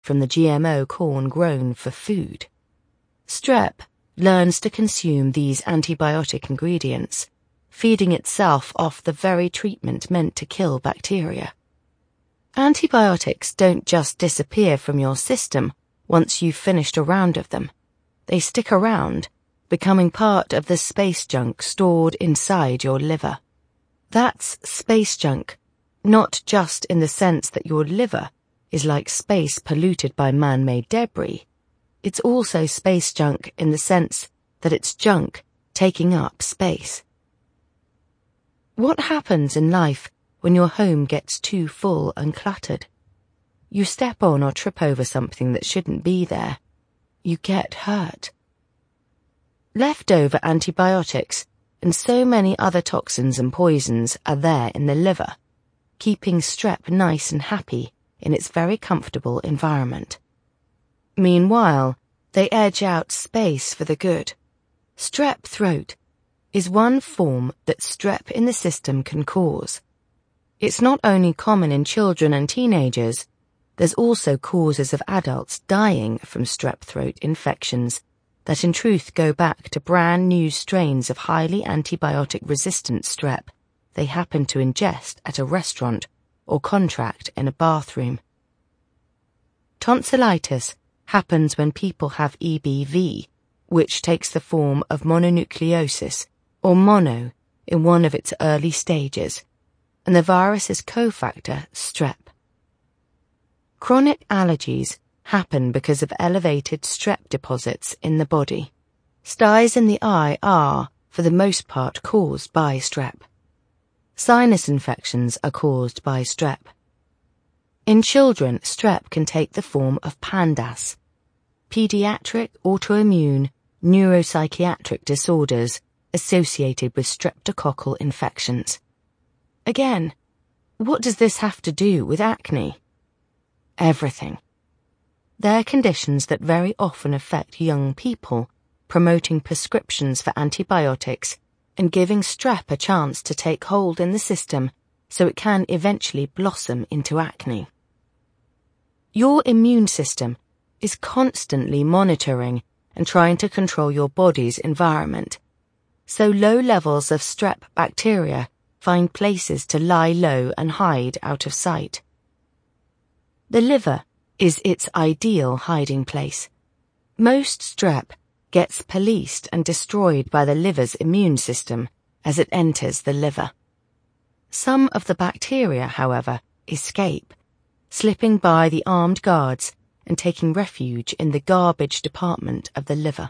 from the GMO corn grown for food. Strep learns to consume these antibiotic ingredients, feeding itself off the very treatment meant to kill bacteria. Antibiotics don't just disappear from your system once you've finished a round of them. They stick around, becoming part of the space junk stored inside your liver. That's space junk, not just in the sense that your liver is like space polluted by man-made debris. It's also space junk in the sense that it's junk taking up space. What happens in life when your home gets too full and cluttered? You step on or trip over something that shouldn't be there. You get hurt. Leftover antibiotics and so many other toxins and poisons are there in the liver, keeping strep nice and happy in its very comfortable environment. Meanwhile, they edge out space for the good. Strep throat is one form that strep in the system can cause. It's not only common in children and teenagers, there's also causes of adults dying from strep throat infections that in truth go back to brand new strains of highly antibiotic-resistant strep they happen to ingest at a restaurant or contract in a bathroom. Tonsillitis happens when people have EBV, which takes the form of mononucleosis, or mono, in one of its early stages, and the virus's cofactor, strep. Chronic allergies happen because of elevated strep deposits in the body. Styes in the eye are, for the most part, caused by strep. Sinus infections are caused by strep. In children, strep can take the form of PANDAS, pediatric autoimmune neuropsychiatric disorders associated with streptococcal infections. Again, what does this have to do with acne? Everything. They're conditions that very often affect young people, promoting prescriptions for antibiotics and giving strep a chance to take hold in the system so it can eventually blossom into acne. Your immune system is constantly monitoring and trying to control your body's environment, so low levels of strep bacteria find places to lie low and hide out of sight. The liver is its ideal hiding place. Most strep gets policed and destroyed by the liver's immune system as it enters the liver. Some of the bacteria, however, escape, slipping by the armed guards and taking refuge in the garbage department of the liver.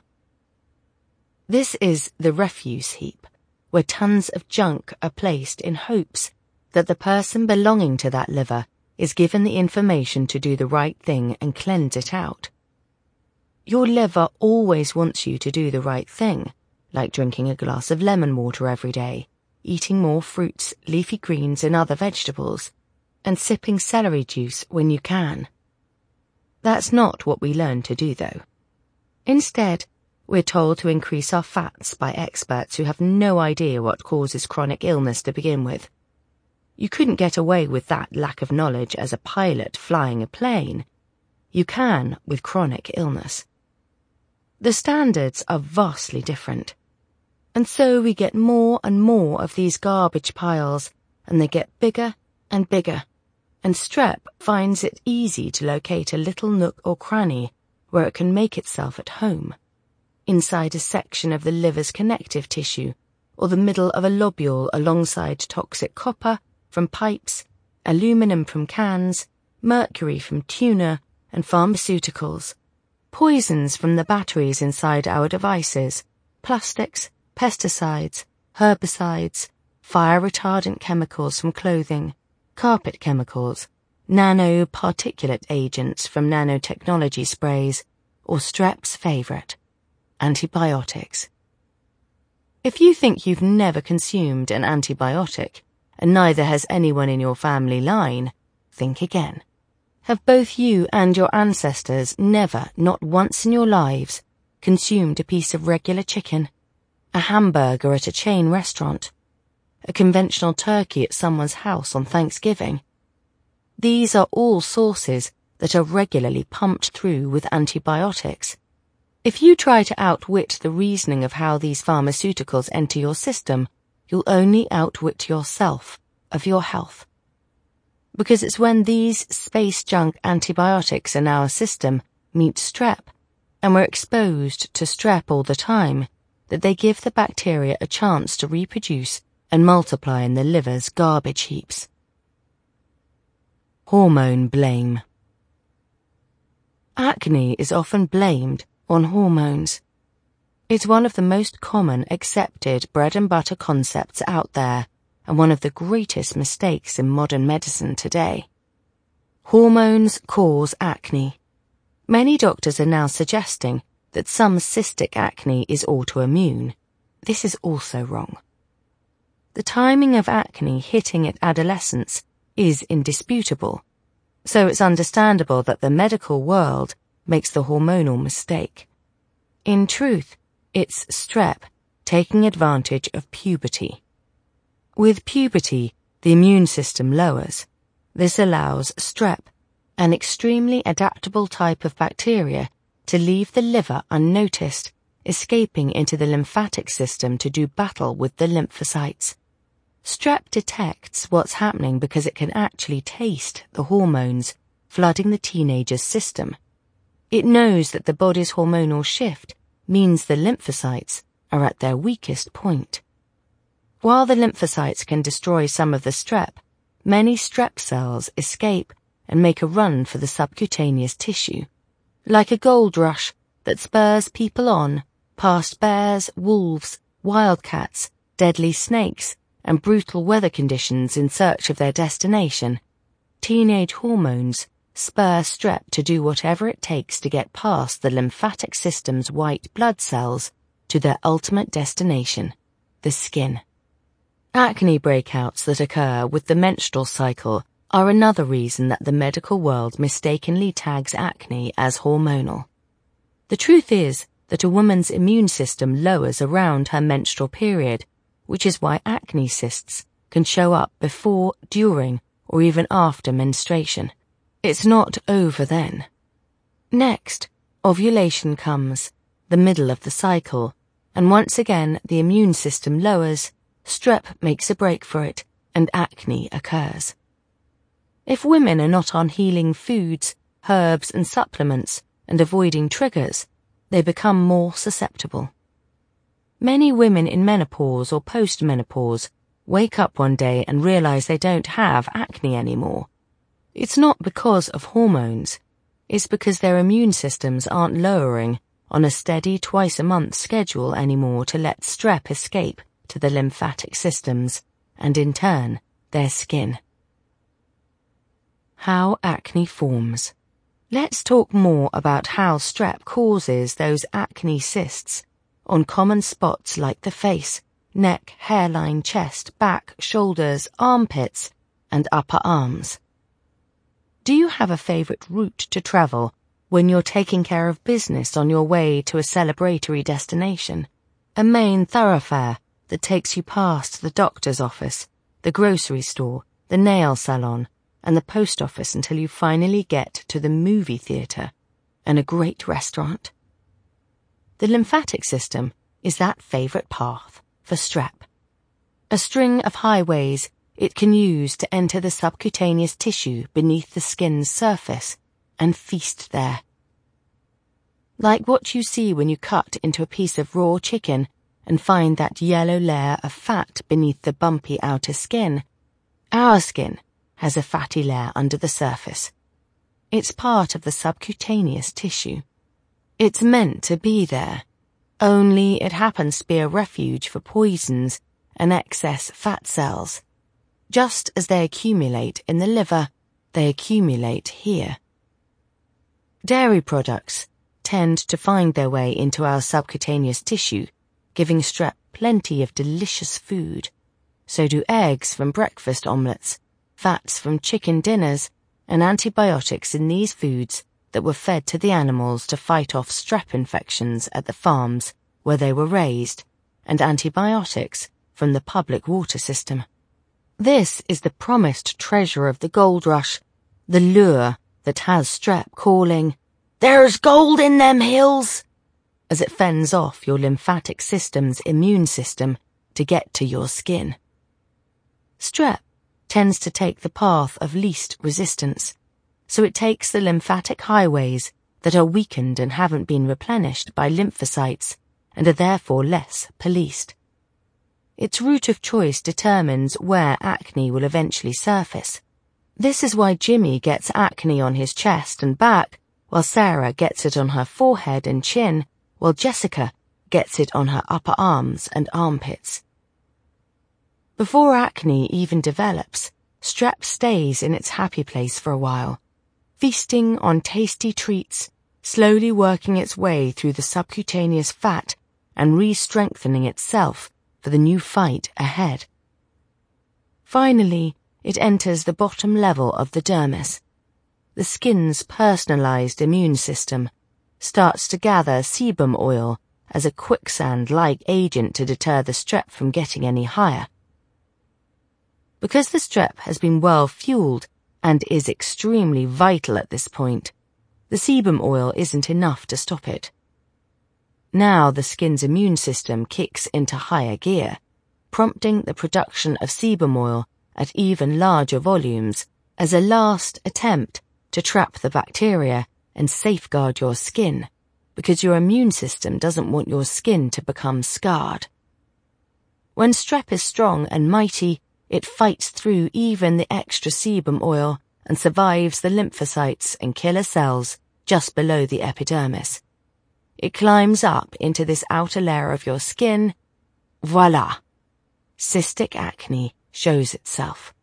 This is the refuse heap, where tons of junk are placed in hopes that the person belonging to that liver is given the information to do the right thing and cleanse it out. Your liver always wants you to do the right thing, like drinking a glass of lemon water every day, eating more fruits, leafy greens and other vegetables, and sipping celery juice when you can. That's not what we learn to do, though. Instead, we're told to increase our fats by experts who have no idea what causes chronic illness to begin with. You couldn't get away with that lack of knowledge as a pilot flying a plane. You can with chronic illness. The standards are vastly different. And so we get more and more of these garbage piles, and they get bigger and bigger, and strep finds it easy to locate a little nook or cranny where it can make itself at home, inside a section of the liver's connective tissue, or the middle of a lobule alongside toxic copper from pipes, aluminum from cans, mercury from tuna, and pharmaceuticals, poisons from the batteries inside our devices, plastics, pesticides, herbicides, fire-retardant chemicals from clothing, carpet chemicals, nanoparticulate agents from nanotechnology sprays, or strep's favourite, antibiotics. If you think you've never consumed an antibiotic, and neither has anyone in your family line, think again. Have both you and your ancestors never, not once in your lives, consumed a piece of regular chicken, a hamburger at a chain restaurant, a conventional turkey at someone's house on Thanksgiving? These are all sources that are regularly pumped through with antibiotics. If you try to outwit the reasoning of how these pharmaceuticals enter your system, you'll only outwit yourself of your health. Because it's when these space junk antibiotics in our system meet strep, and we're exposed to strep all the time, that they give the bacteria a chance to reproduce and multiply in the liver's garbage heaps. Hormone blame. Acne is often blamed on hormones. It's one of the most common accepted bread-and-butter concepts out there, and one of the greatest mistakes in modern medicine today. Hormones cause acne. Many doctors are now suggesting that some cystic acne is autoimmune. This is also wrong. The timing of acne hitting at adolescence is indisputable, so it's understandable that the medical world makes the hormonal mistake. In truth, it's strep taking advantage of puberty. With puberty, the immune system lowers. This allows strep, an extremely adaptable type of bacteria, to leave the liver unnoticed, escaping into the lymphatic system to do battle with the lymphocytes. Strep detects what's happening because it can actually taste the hormones flooding the teenager's system. It knows that the body's hormonal shift means the lymphocytes are at their weakest point. While the lymphocytes can destroy some of the strep, many strep cells escape and make a run for the subcutaneous tissue, like a gold rush that spurs people on past bears, wolves, wildcats, deadly snakes, and brutal weather conditions in search of their destination. Teenage hormones spur strep to do whatever it takes to get past the lymphatic system's white blood cells to their ultimate destination, the skin. Acne breakouts that occur with the menstrual cycle are another reason that the medical world mistakenly tags acne as hormonal. The truth is that a woman's immune system lowers around her menstrual period, which is why acne cysts can show up before, during, or even after menstruation. It's not over then. Next, ovulation comes, the middle of the cycle, and once again the immune system lowers, strep makes a break for it, and acne occurs. If women are not on healing foods, herbs and supplements, and avoiding triggers, they become more susceptible. Many women in menopause or post-menopause wake up one day and realize they don't have acne anymore. It's not because of hormones. It's because their immune systems aren't lowering on a steady twice-a-month schedule anymore to let strep escape to the lymphatic systems, and in turn, their skin. How acne forms. Let's talk more about how strep causes those acne cysts on common spots like the face, neck, hairline, chest, back, shoulders, armpits, and upper arms. Do you have a favorite route to travel when you're taking care of business on your way to a celebratory destination? A main thoroughfare that takes you past the doctor's office, the grocery store, the nail salon, and the post office until you finally get to the movie theatre and a great restaurant? The lymphatic system is that favourite path for strep. A string of highways it can use to enter the subcutaneous tissue beneath the skin's surface and feast there. Like what you see when you cut into a piece of raw chicken and find that yellow layer of fat beneath the bumpy outer skin, our skin has a fatty layer under the surface. It's part of the subcutaneous tissue. It's meant to be there, only it happens to be a refuge for poisons and excess fat cells. Just as they accumulate in the liver, they accumulate here. Dairy products tend to find their way into our subcutaneous tissue, giving strep plenty of delicious food. So do eggs from breakfast omelettes, fats from chicken dinners, and antibiotics in these foods that were fed to the animals to fight off strep infections at the farms where they were raised, and antibiotics from the public water system. This is the promised treasure of the gold rush, the lure that has strep calling, "There's gold in them hills," as it fends off your lymphatic system's immune system to get to your skin. Strep tends to take the path of least resistance, so it takes the lymphatic highways that are weakened and haven't been replenished by lymphocytes and are therefore less policed. Its route of choice determines where acne will eventually surface. This is why Jimmy gets acne on his chest and back, while Sarah gets it on her forehead and chin, while Jessica gets it on her upper arms and armpits. Before acne even develops, strep stays in its happy place for a while, feasting on tasty treats, slowly working its way through the subcutaneous fat and re-strengthening itself for the new fight ahead. Finally, it enters the bottom level of the dermis. The skin's personalized immune system starts to gather sebum oil as a quicksand-like agent to deter the strep from getting any higher. Because the strep has been well fueled and is extremely vital at this point, the sebum oil isn't enough to stop it. Now the skin's immune system kicks into higher gear, prompting the production of sebum oil at even larger volumes as a last attempt to trap the bacteria and safeguard your skin, because your immune system doesn't want your skin to become scarred. When strep is strong and mighty, it fights through even the extra sebum oil and survives the lymphocytes and killer cells just below the epidermis. It climbs up into this outer layer of your skin. Voila! Cystic acne shows itself.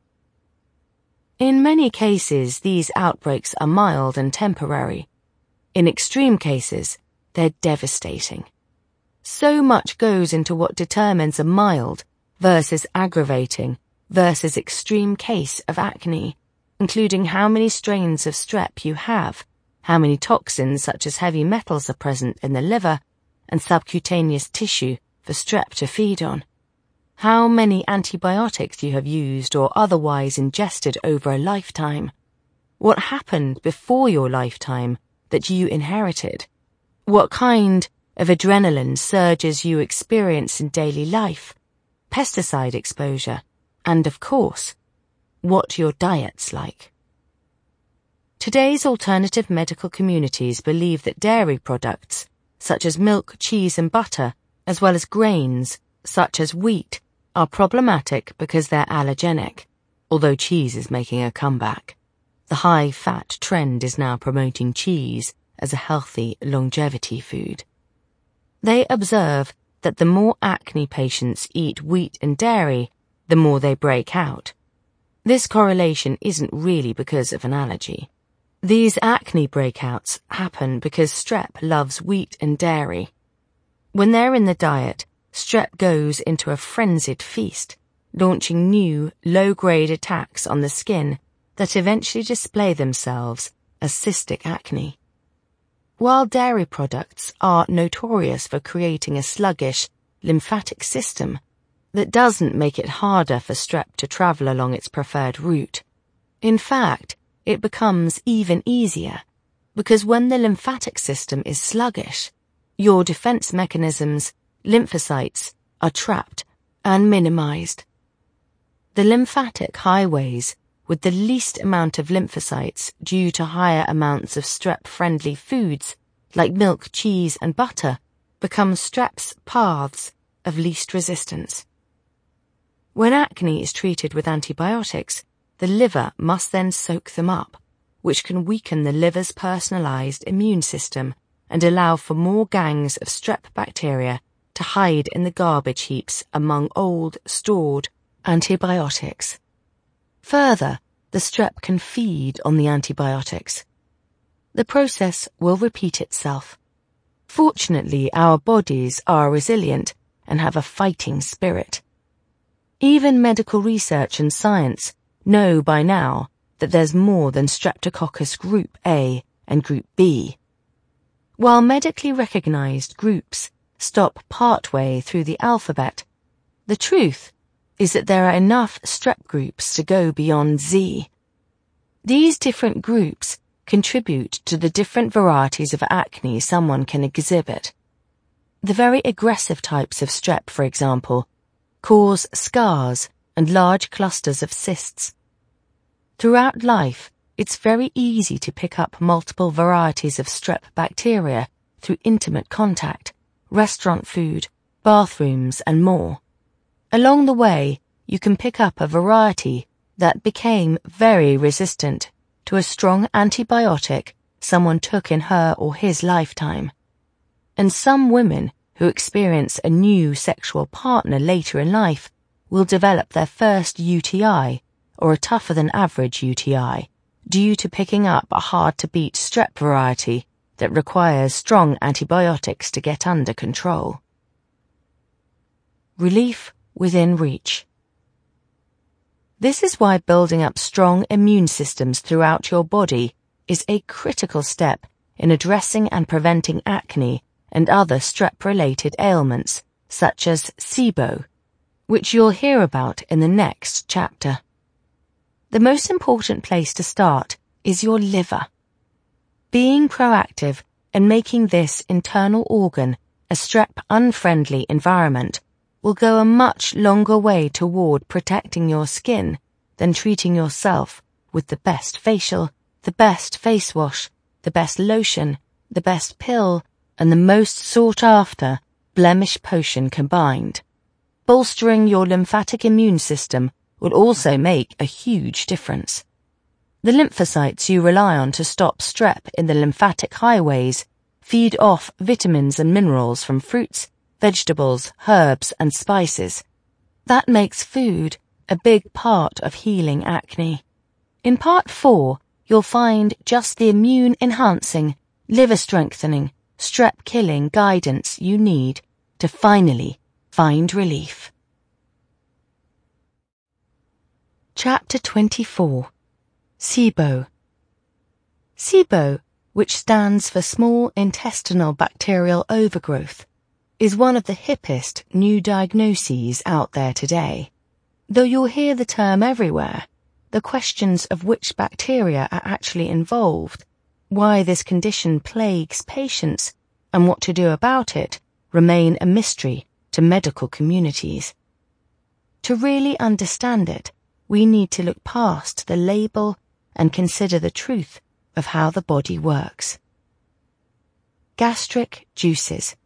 In many cases, these outbreaks are mild and temporary. In extreme cases, they're devastating. So much goes into what determines a mild versus aggravating versus extreme case of acne, including how many strains of strep you have, how many toxins such as heavy metals are present in the liver, and subcutaneous tissue for strep to feed on, how many antibiotics you have used or otherwise ingested over a lifetime, what happened before your lifetime that you inherited, what kind of adrenaline surges you experience in daily life, pesticide exposure, and of course, what your diet's like. Today's alternative medical communities believe that dairy products, such as milk, cheese, and butter, as well as grains, such as wheat, are problematic because they're allergenic, although cheese is making a comeback. The high-fat trend is now promoting cheese as a healthy longevity food. They observe that the more acne patients eat wheat and dairy, the more they break out. This correlation isn't really because of an allergy. These acne breakouts happen because strep loves wheat and dairy. When they're in the diet, strep goes into a frenzied feast, launching new, low-grade attacks on the skin that eventually display themselves as cystic acne. While dairy products are notorious for creating a sluggish, lymphatic system that doesn't make it harder for strep to travel along its preferred route, in fact, it becomes even easier, because when the lymphatic system is sluggish, your defense mechanisms, lymphocytes, are trapped and minimized. The lymphatic highways with the least amount of lymphocytes due to higher amounts of strep-friendly foods like milk, cheese, and butter become strep's paths of least resistance. When acne is treated with antibiotics, the liver must then soak them up, which can weaken the liver's personalized immune system and allow for more gangs of strep bacteria to hide in the garbage heaps among old, stored antibiotics. Further, the strep can feed on the antibiotics. The process will repeat itself. Fortunately, our bodies are resilient and have a fighting spirit. Even medical research and science know by now that there's more than Streptococcus group A and group B. While medically recognized groups stop partway through the alphabet, the truth is that there are enough strep groups to go beyond Z. These different groups contribute to the different varieties of acne someone can exhibit. The very aggressive types of strep, for example, cause scars and large clusters of cysts. Throughout life, it's very easy to pick up multiple varieties of strep bacteria through intimate contact, restaurant food, bathrooms, and more. Along the way, you can pick up a variety that became very resistant to a strong antibiotic someone took in her or his lifetime. And some women who experience a new sexual partner later in life will develop their first UTI, or a tougher-than-average UTI, due to picking up a hard-to-beat strep variety that requires strong antibiotics to get under control. Relief within reach. This is why building up strong immune systems throughout your body is a critical step in addressing and preventing acne and other strep-related ailments, such as SIBO, which you'll hear about in the next chapter. The most important place to start is your liver. Being proactive and making this internal organ a strep-unfriendly environment will go a much longer way toward protecting your skin than treating yourself with the best facial, the best face wash, the best lotion, the best pill, and the most sought-after blemish potion combined. Bolstering your lymphatic immune system will also make a huge difference. The lymphocytes you rely on to stop strep in the lymphatic highways feed off vitamins and minerals from fruits, vegetables, herbs, and spices. That makes food a big part of healing acne. In Part 4, you'll find just the immune-enhancing, liver-strengthening, strep-killing guidance you need to finally find relief. Chapter 24. SIBO. SIBO, which stands for Small Intestinal Bacterial Overgrowth, is one of the hippest new diagnoses out there today. Though you'll hear the term everywhere, the questions of which bacteria are actually involved, why this condition plagues patients, and what to do about it remain a mystery to medical communities. To really understand it, we need to look past the label and consider the truth of how the body works. Gastric juices.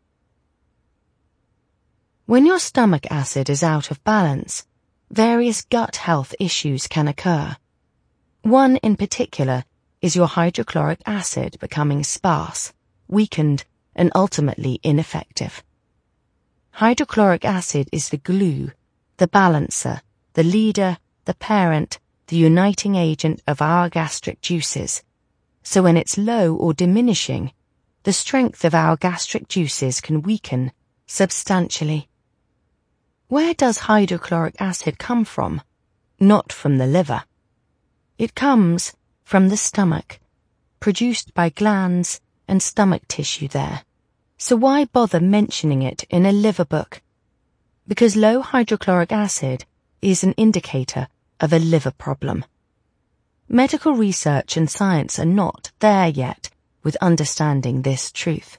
When your stomach acid is out of balance, various gut health issues can occur. One in particular is your hydrochloric acid becoming sparse, weakened, and ultimately ineffective. Hydrochloric acid is the glue, the balancer, the leader, the parent, the uniting agent of our gastric juices. So when it's low or diminishing, the strength of our gastric juices can weaken substantially. Where does hydrochloric acid come from? Not from the liver. It comes from the stomach, produced by glands and stomach tissue there. So why bother mentioning it in a liver book? Because low hydrochloric acid is an indicator of a liver problem. Medical research and science are not there yet with understanding this truth.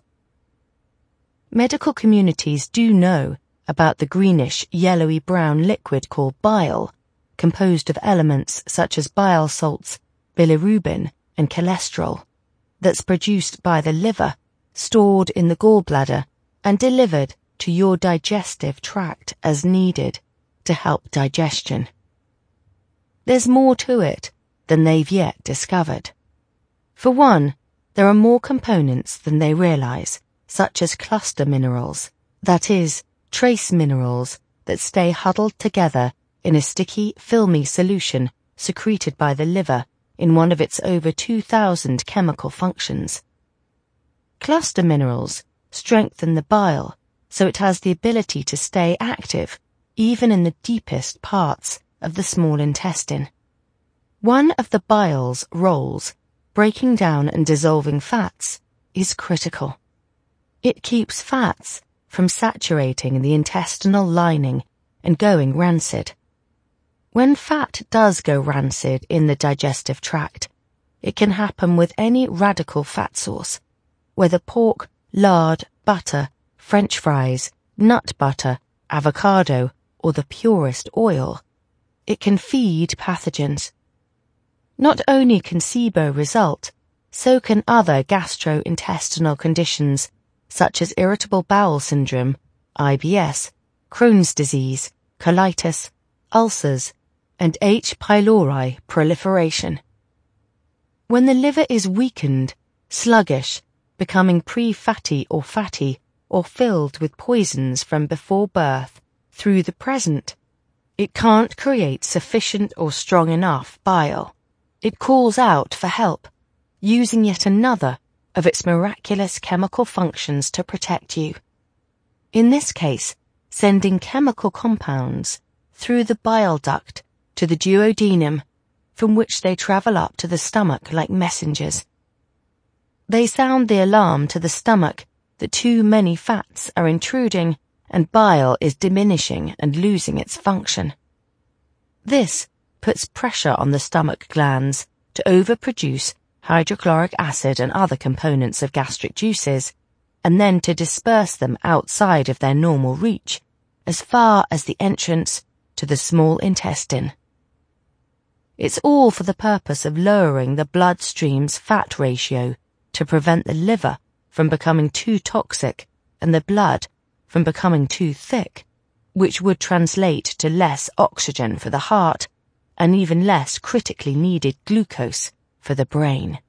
Medical communities do know about the greenish, yellowy-brown liquid called bile, composed of elements such as bile salts, bilirubin, and cholesterol, that's produced by the liver, stored in the gallbladder, and delivered to your digestive tract as needed to help digestion. There's more to it than they've yet discovered. For one, there are more components than they realize, such as cluster minerals, that is, trace minerals that stay huddled together in a sticky, filmy solution secreted by the liver in one of its over 2,000 chemical functions. Cluster minerals strengthen the bile so it has the ability to stay active even in the deepest parts of the small intestine. One of the bile's roles, breaking down and dissolving fats, is critical. It keeps fats from saturating the intestinal lining and going rancid. When fat does go rancid in the digestive tract, it can happen with any radical fat source, whether pork, lard, butter, French fries, nut butter, avocado, or the purest oil. It can feed pathogens. Not only can SIBO result, so can other gastrointestinal conditions such as irritable bowel syndrome, IBS, Crohn's disease, colitis, ulcers, and H. pylori proliferation. When the liver is weakened, sluggish, becoming pre-fatty or fatty, or filled with poisons from before birth through the present, it can't create sufficient or strong enough bile. It calls out for help, using yet another of its miraculous chemical functions to protect you. In this case, sending chemical compounds through the bile duct to the duodenum, from which they travel up to the stomach like messengers. They sound the alarm to the stomach that too many fats are intruding and bile is diminishing and losing its function. This puts pressure on the stomach glands to overproduce hydrochloric acid and other components of gastric juices, and then to disperse them outside of their normal reach, as far as the entrance to the small intestine. It's all for the purpose of lowering the bloodstream's fat ratio to prevent the liver from becoming too toxic and the blood from becoming too thick, which would translate to less oxygen for the heart and even less critically needed glucose for the brain.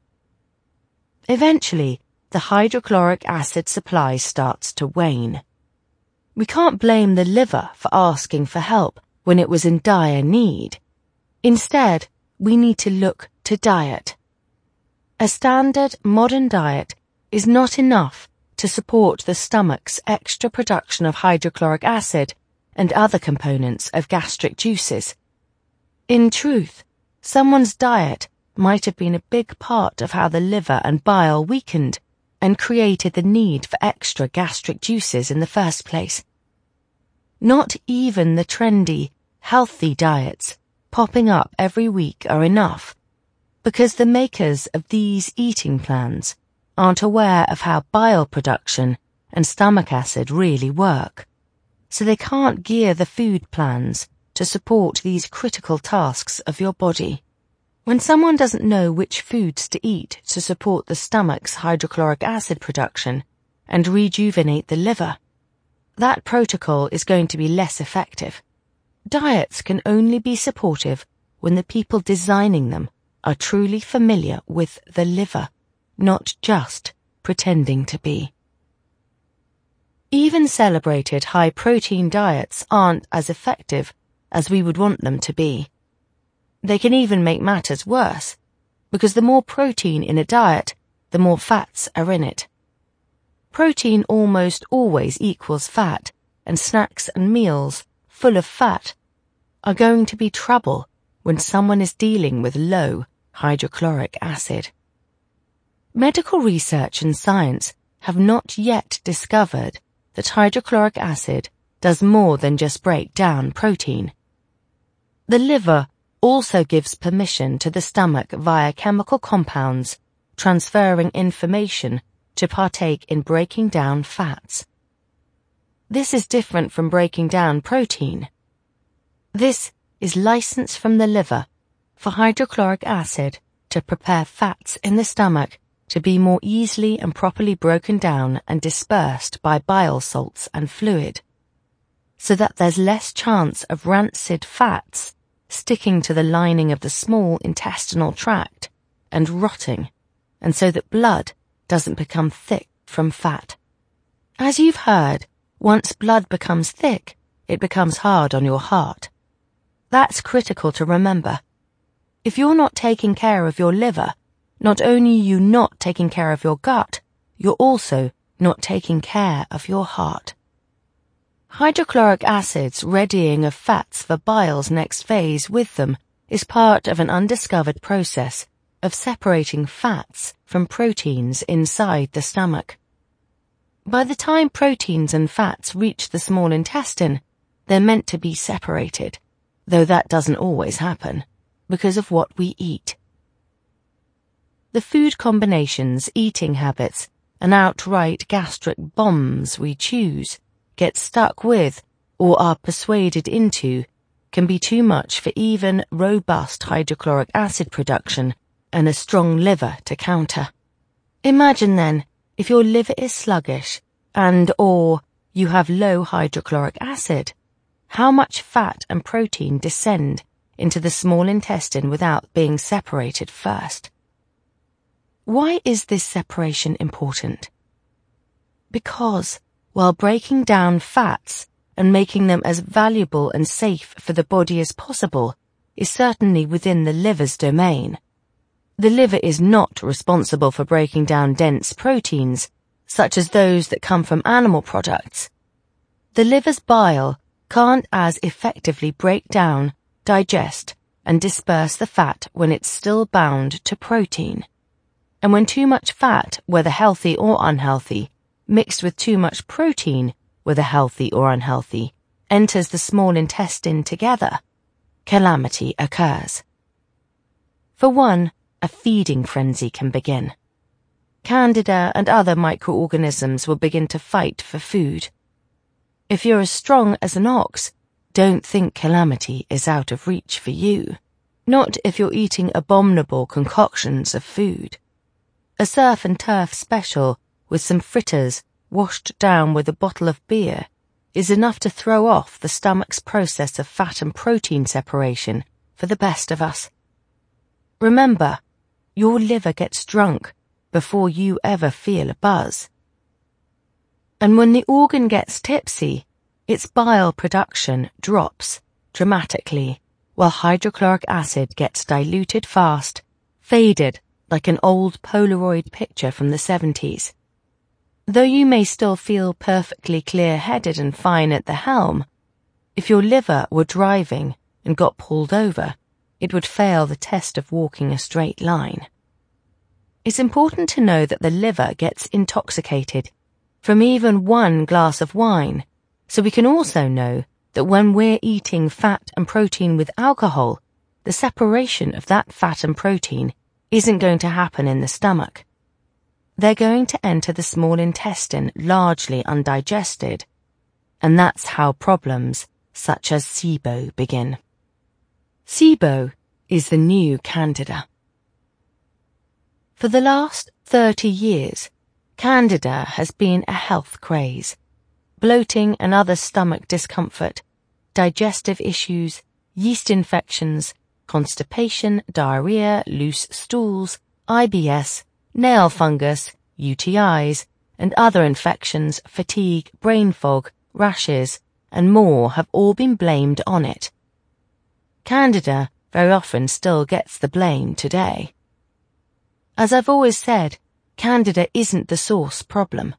Eventually, the hydrochloric acid supply starts to wane. We can't blame the liver for asking for help when it was in dire need. Instead, we need to look to diet. A standard modern diet is not enough to support the stomach's extra production of hydrochloric acid and other components of gastric juices. In truth, someone's diet might have been a big part of how the liver and bile weakened and created the need for extra gastric juices in the first place. Not even the trendy, healthy diets popping up every week are enough, because the makers of these eating plans aren't aware of how bile production and stomach acid really work, so they can't gear the food plans to support these critical tasks of your body. When someone doesn't know which foods to eat to support the stomach's hydrochloric acid production and rejuvenate the liver, that protocol is going to be less effective. Diets can only be supportive when the people designing them are truly familiar with the liver, not just pretending to be. Even celebrated high-protein diets aren't as effective as we would want them to be. They can even make matters worse, because the more protein in a diet, the more fats are in it. Protein almost always equals fat, and snacks and meals full of fat are going to be trouble when someone is dealing with low hydrochloric acid. Medical research and science have not yet discovered that hydrochloric acid does more than just break down protein. The liver also gives permission to the stomach via chemical compounds, transferring information to partake in breaking down fats. This is different from breaking down protein. This is license from the liver for hydrochloric acid to prepare fats in the stomach to be more easily and properly broken down and dispersed by bile salts and fluid, so that there's less chance of rancid fats sticking to the lining of the small intestinal tract and rotting, and so that blood doesn't become thick from fat. As you've heard, once blood becomes thick, it becomes hard on your heart. That's critical to remember. If you're not taking care of your liver, not only are you not taking care of your gut, you're also not taking care of your heart. Hydrochloric acid's readying of fats for bile's next phase with them is part of an undiscovered process of separating fats from proteins inside the stomach. By the time proteins and fats reach the small intestine, they're meant to be separated. though that doesn't always happen, because of what we eat. The food combinations, eating habits, and outright gastric bombs we choose, get stuck with, or are persuaded into, can be too much for even robust hydrochloric acid production and a strong liver to counter. Imagine then, if your liver is sluggish and/or you have low hydrochloric acid, how much fat and protein descend into the small intestine without being separated first. Why is this separation important? Because, while breaking down fats and making them as valuable and safe for the body as possible is certainly within the liver's domain, the liver is not responsible for breaking down dense proteins, such as those that come from animal products. The liver's bile can't as effectively break down, digest, and disperse the fat when it's still bound to protein. And when too much fat, whether healthy or unhealthy, mixed with too much protein, whether healthy or unhealthy, enters the small intestine together, calamity occurs. For one, a feeding frenzy can begin. Candida and other microorganisms will begin to fight for food. If you're as strong as an ox, don't think calamity is out of reach for you. Not if you're eating abominable concoctions of food. A surf and turf special with some fritters washed down with a bottle of beer is enough to throw off the stomach's process of fat and protein separation for the best of us. Remember, your liver gets drunk before you ever feel a buzz. And when the organ gets tipsy, its bile production drops dramatically, while hydrochloric acid gets diluted fast, faded like an old Polaroid picture from the 70s. Though you may still feel perfectly clear-headed and fine at the helm, if your liver were driving and got pulled over, it would fail the test of walking a straight line. It's important to know that the liver gets intoxicated from even one glass of wine, so we can also know that when we're eating fat and protein with alcohol, the separation of that fat and protein isn't going to happen in the stomach. They're going to enter the small intestine largely undigested, and that's how problems such as SIBO begin. SIBO is the new Candida. For the last 30 years, Candida has been a health craze. Bloating and other stomach discomfort, digestive issues, yeast infections, constipation, diarrhea, loose stools, IBS, nail fungus, UTIs, and other infections, fatigue, brain fog, rashes, and more have all been blamed on it. Candida very often still gets the blame today. As I've always said, Candida isn't the source problem.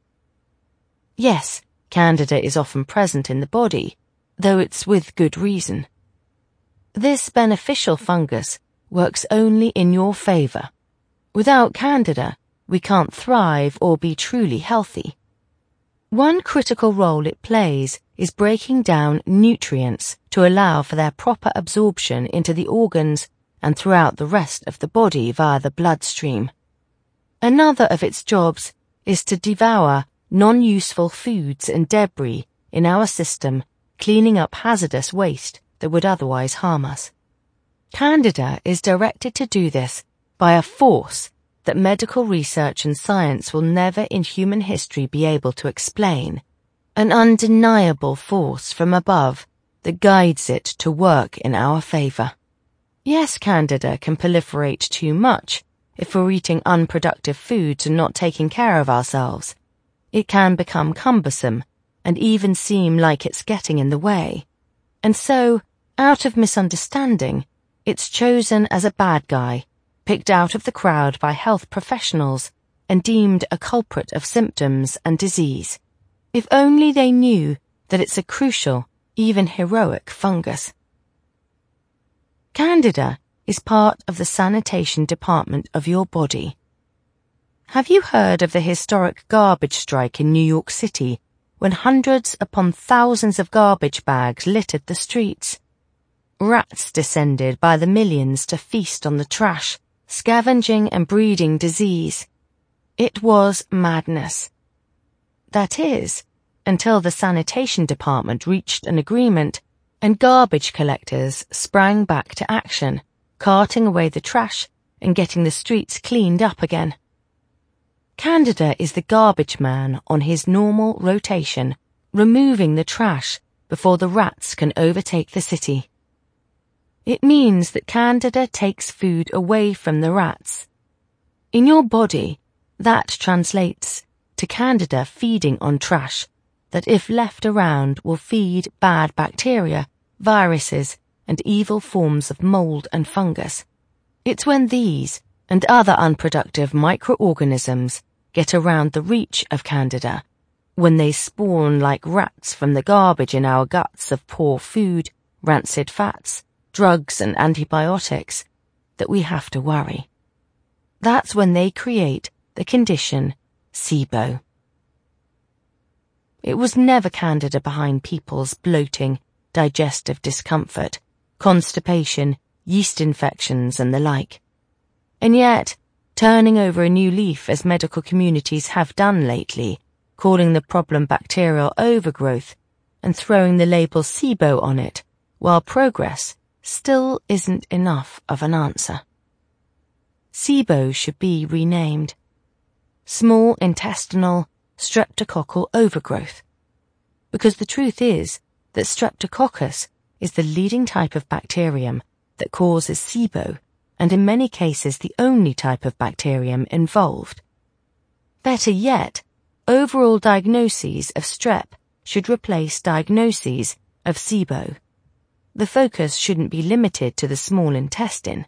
Yes, Candida is often present in the body, though it's with good reason. This beneficial fungus works only in your favor. Without Candida, we can't thrive or be truly healthy. One critical role it plays is breaking down nutrients to allow for their proper absorption into the organs and throughout the rest of the body via the bloodstream. Another of its jobs is to devour non-useful foods and debris in our system, cleaning up hazardous waste that would otherwise harm us. Candida is directed to do this by a force that medical research and science will never in human history be able to explain, an undeniable force from above that guides it to work in our favor. Yes, Candida can proliferate too much if we're eating unproductive foods and not taking care of ourselves. It can become cumbersome and even seem like it's getting in the way. And so, out of misunderstanding, it's chosen as a bad guy, picked out of the crowd by health professionals and deemed a culprit of symptoms and disease. If only they knew that it's a crucial, even heroic fungus. Candida is part of the sanitation department of your body. Have you heard of the historic garbage strike in New York City, when hundreds upon thousands of garbage bags littered the streets? rats descended by the millions to feast on the trash, scavenging and breeding disease. It was madness. That is, until the sanitation department reached an agreement and garbage collectors sprang back to action, carting away the trash and getting the streets cleaned up again. Candida is the garbage man on his normal rotation, removing the trash before the rats can overtake the city. It means that Candida takes food away from the rats. In your body, that translates to Candida feeding on trash that if left around will feed bad bacteria, viruses, and evil forms of mold and fungus. It's when these and other unproductive microorganisms get around the reach of Candida, when they spawn like rats from the garbage in our guts of poor food, rancid fats, drugs and antibiotics, that we have to worry. That's when they create the condition SIBO. It was never Candida behind people's bloating, digestive discomfort, constipation, yeast infections and the like. And yet, turning over a new leaf as medical communities have done lately, calling the problem bacterial overgrowth and throwing the label SIBO on it, while progress still isn't enough of an answer. SIBO should be renamed Small Intestinal Streptococcal Overgrowth, because the truth is that Streptococcus is the leading type of bacterium that causes SIBO, and in many cases the only type of bacterium involved. Better yet, overall diagnoses of strep should replace diagnoses of SIBO. The focus shouldn't be limited to the small intestine.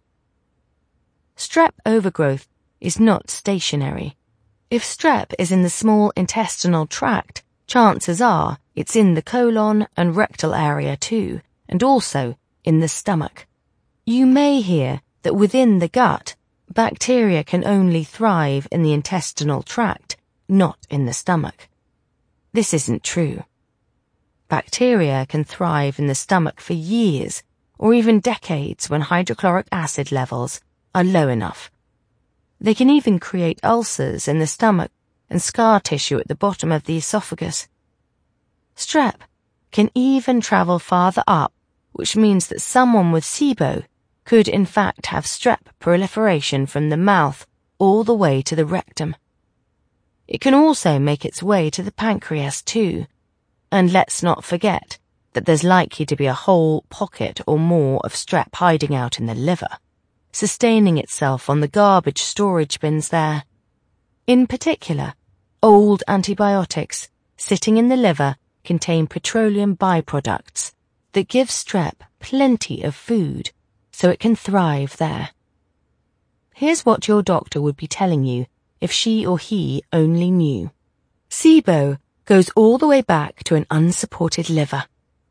Strep overgrowth is not stationary. If strep is in the small intestinal tract, chances are it's in the colon and rectal area too, and also in the stomach. You may hear that within the gut, bacteria can only thrive in the intestinal tract, not in the stomach. This isn't true. Bacteria can thrive in the stomach for years or even decades when hydrochloric acid levels are low enough. They can even create ulcers in the stomach and scar tissue at the bottom of the esophagus. Strep can even travel farther up, which means that someone with SIBO could in fact have strep proliferation from the mouth all the way to the rectum. It can also make its way to the pancreas too. And let's not forget that there's likely to be a whole pocket or more of strep hiding out in the liver, sustaining itself on the garbage storage bins there. In particular, old antibiotics sitting in the liver contain petroleum byproducts that give strep plenty of food so it can thrive there. Here's what your doctor would be telling you if she or he only knew. SIBO goes all the way back to an unsupported liver.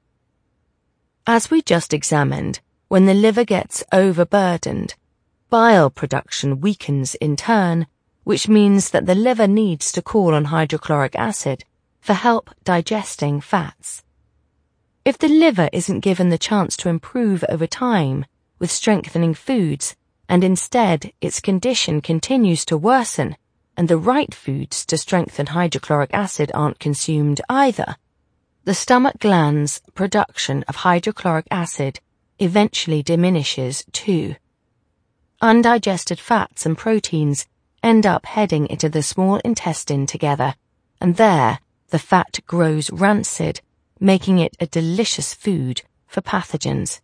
As we just examined, when the liver gets overburdened, bile production weakens in turn, which means that the liver needs to call on hydrochloric acid for help digesting fats. If the liver isn't given the chance to improve over time with strengthening foods, and instead its condition continues to worsen, and the right foods to strengthen hydrochloric acid aren't consumed either, the stomach gland's production of hydrochloric acid eventually diminishes too. Undigested fats and proteins end up heading into the small intestine together, and there the fat grows rancid, making it a delicious food for pathogens.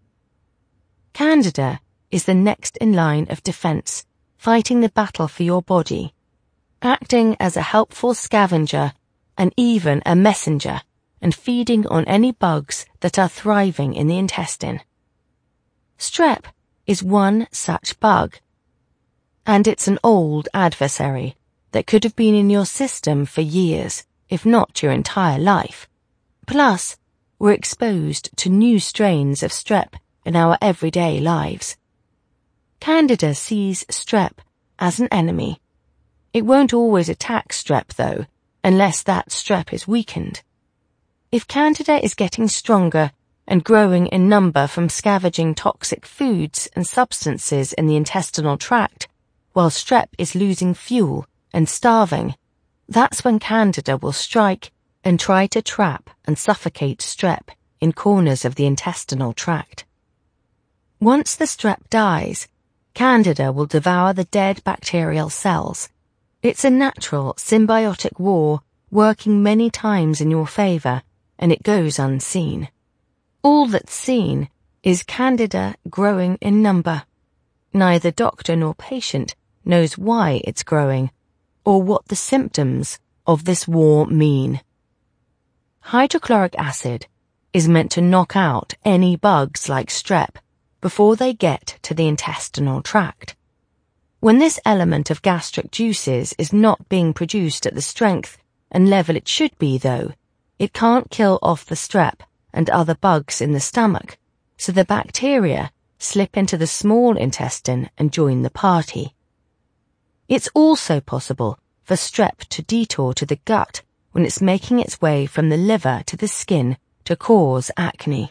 Candida is the next in line of defense, fighting the battle for your body, acting as a helpful scavenger and even a messenger, and feeding on any bugs that are thriving in the intestine. Strep is one such bug, and it's an old adversary that could have been in your system for years, if not your entire life. Plus, we're exposed to new strains of strep in our everyday lives. Candida sees strep as an enemy. It won't always attack strep, though, unless that strep is weakened. If Candida is getting stronger and growing in number from scavenging toxic foods and substances in the intestinal tract, while strep is losing fuel and starving, that's when Candida will strike and try to trap and suffocate strep in corners of the intestinal tract. Once the strep dies, Candida will devour the dead bacterial cells. It's a natural symbiotic war working many times in your favour, and it goes unseen. All that's seen is Candida growing in number. Neither doctor nor patient knows why it's growing, or what the symptoms of this war mean. Hydrochloric acid is meant to knock out any bugs like strep before they get to the intestinal tract. When this element of gastric juices is not being produced at the strength and level it should be, though, it can't kill off the strep and other bugs in the stomach, so the bacteria slip into the small intestine and join the party. It's also possible for strep to detour to the gut when it's making its way from the liver to the skin to cause acne.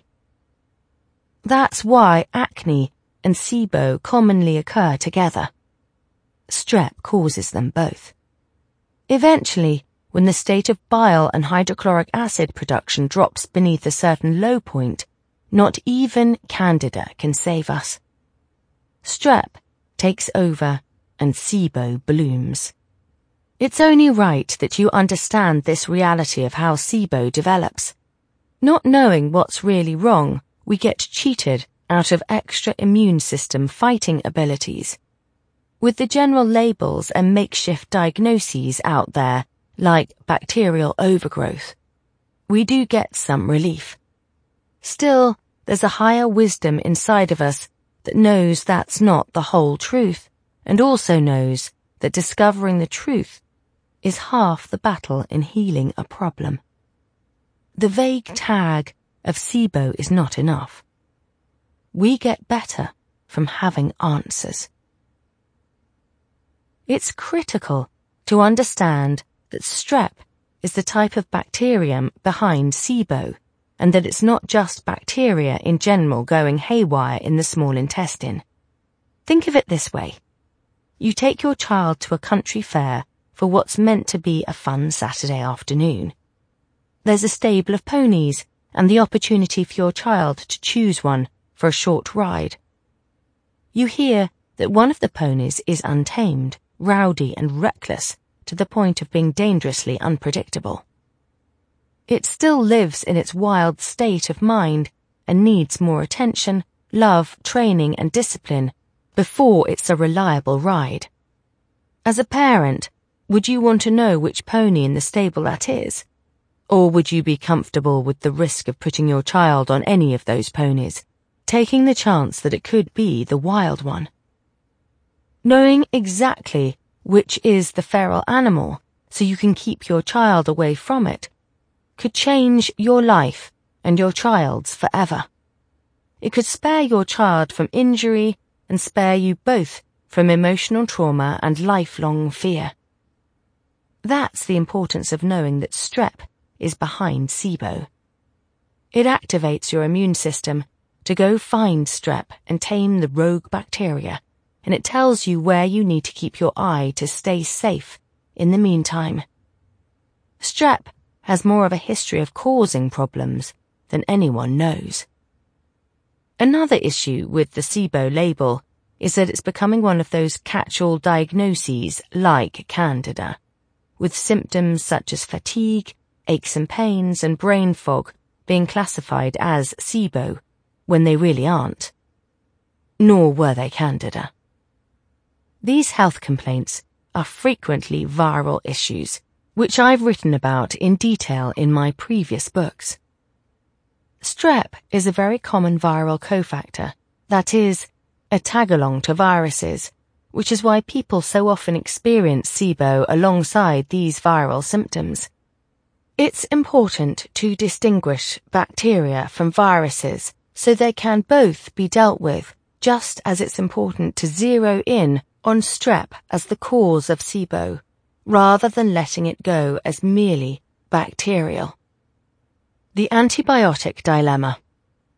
That's why acne and SIBO commonly occur together. Strep causes them both. Eventually, when the state of bile and hydrochloric acid production drops beneath a certain low point, not even Candida can save us. Strep takes over and SIBO blooms. It's only right that you understand this reality of how SIBO develops. Not knowing what's really wrong, we get cheated out of extra immune system fighting abilities. With the general labels and makeshift diagnoses out there, like bacterial overgrowth, we do get some relief. Still, there's a higher wisdom inside of us that knows that's not the whole truth, and also knows that discovering the truth is half the battle in healing a problem. The vague tag of SIBO is not enough. We get better from having answers. It's critical to understand that strep is the type of bacterium behind SIBO, and that it's not just bacteria in general going haywire in the small intestine. Think of it this way. You take your child to a country fair for what's meant to be a fun Saturday afternoon. There's a stable of ponies and the opportunity for your child to choose one for a short ride. You hear that one of the ponies is untamed, rowdy and reckless to the point of being dangerously unpredictable. It still lives in its wild state of mind and needs more attention, love, training and discipline before it's a reliable ride. As a parent, would you want to know which pony in the stable that is? Or would you be comfortable with the risk of putting your child on any of those ponies, taking the chance that it could be the wild one? Knowing exactly which is the feral animal so you can keep your child away from it could change your life and your child's forever. It could spare your child from injury and spare you both from emotional trauma and lifelong fear. That's the importance of knowing that strep is behind SIBO. It activates your immune system to go find strep and tame the rogue bacteria, and it tells you where you need to keep your eye to stay safe in the meantime. Strep has more of a history of causing problems than anyone knows. Another issue with the SIBO label is that it's becoming one of those catch-all diagnoses like Candida, with symptoms such as fatigue, aches and pains, and brain fog being classified as SIBO when they really aren't. Nor were they Candida. These health complaints are frequently viral issues, which I've written about in detail in my previous books. Strep is a very common viral cofactor, that is, a tag-along to viruses, which is why people so often experience SIBO alongside these viral symptoms. It's important to distinguish bacteria from viruses so they can both be dealt with, just as it's important to zero in on strep as the cause of SIBO, rather than letting it go as merely bacterial. The antibiotic dilemma.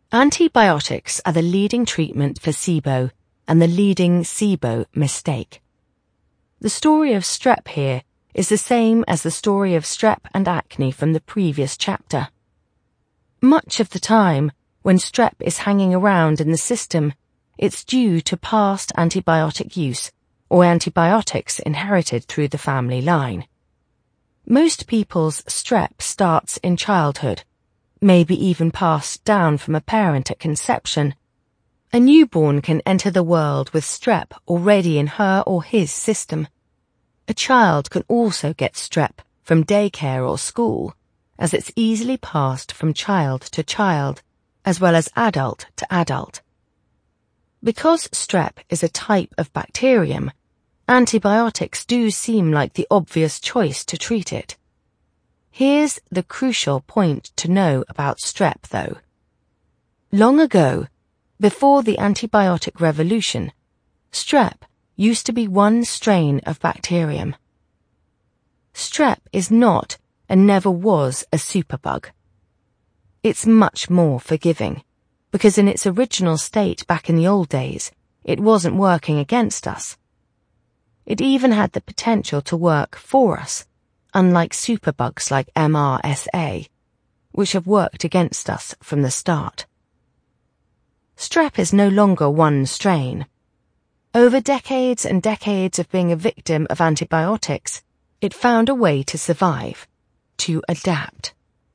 Antibiotics are the leading treatment for SIBO and the leading SIBO mistake. The story of strep here is the same as the story of strep and acne from the previous chapter. Much of the time, when strep is hanging around in the system, it's due to past antibiotic use or antibiotics inherited through the family line. Most people's strep starts in childhood, maybe even passed down from a parent at conception. A newborn can enter the world with strep already in her or his system. A child can also get strep from daycare or school, as it's easily passed from child to child, as well as adult to adult. Because strep is a type of bacterium, antibiotics do seem like the obvious choice to treat it. Here's the crucial point to know about strep, though. Long ago, before the antibiotic revolution, strep used to be one strain of bacterium. Strep is not and never was a superbug. It's much more forgiving, because in its original state back in the old days, it wasn't working against us. It even had the potential to work for us, unlike superbugs like MRSA, which have worked against us from the start. Strep is no longer one strain. Over decades and decades of being a victim of antibiotics, it found a way to survive, to adapt.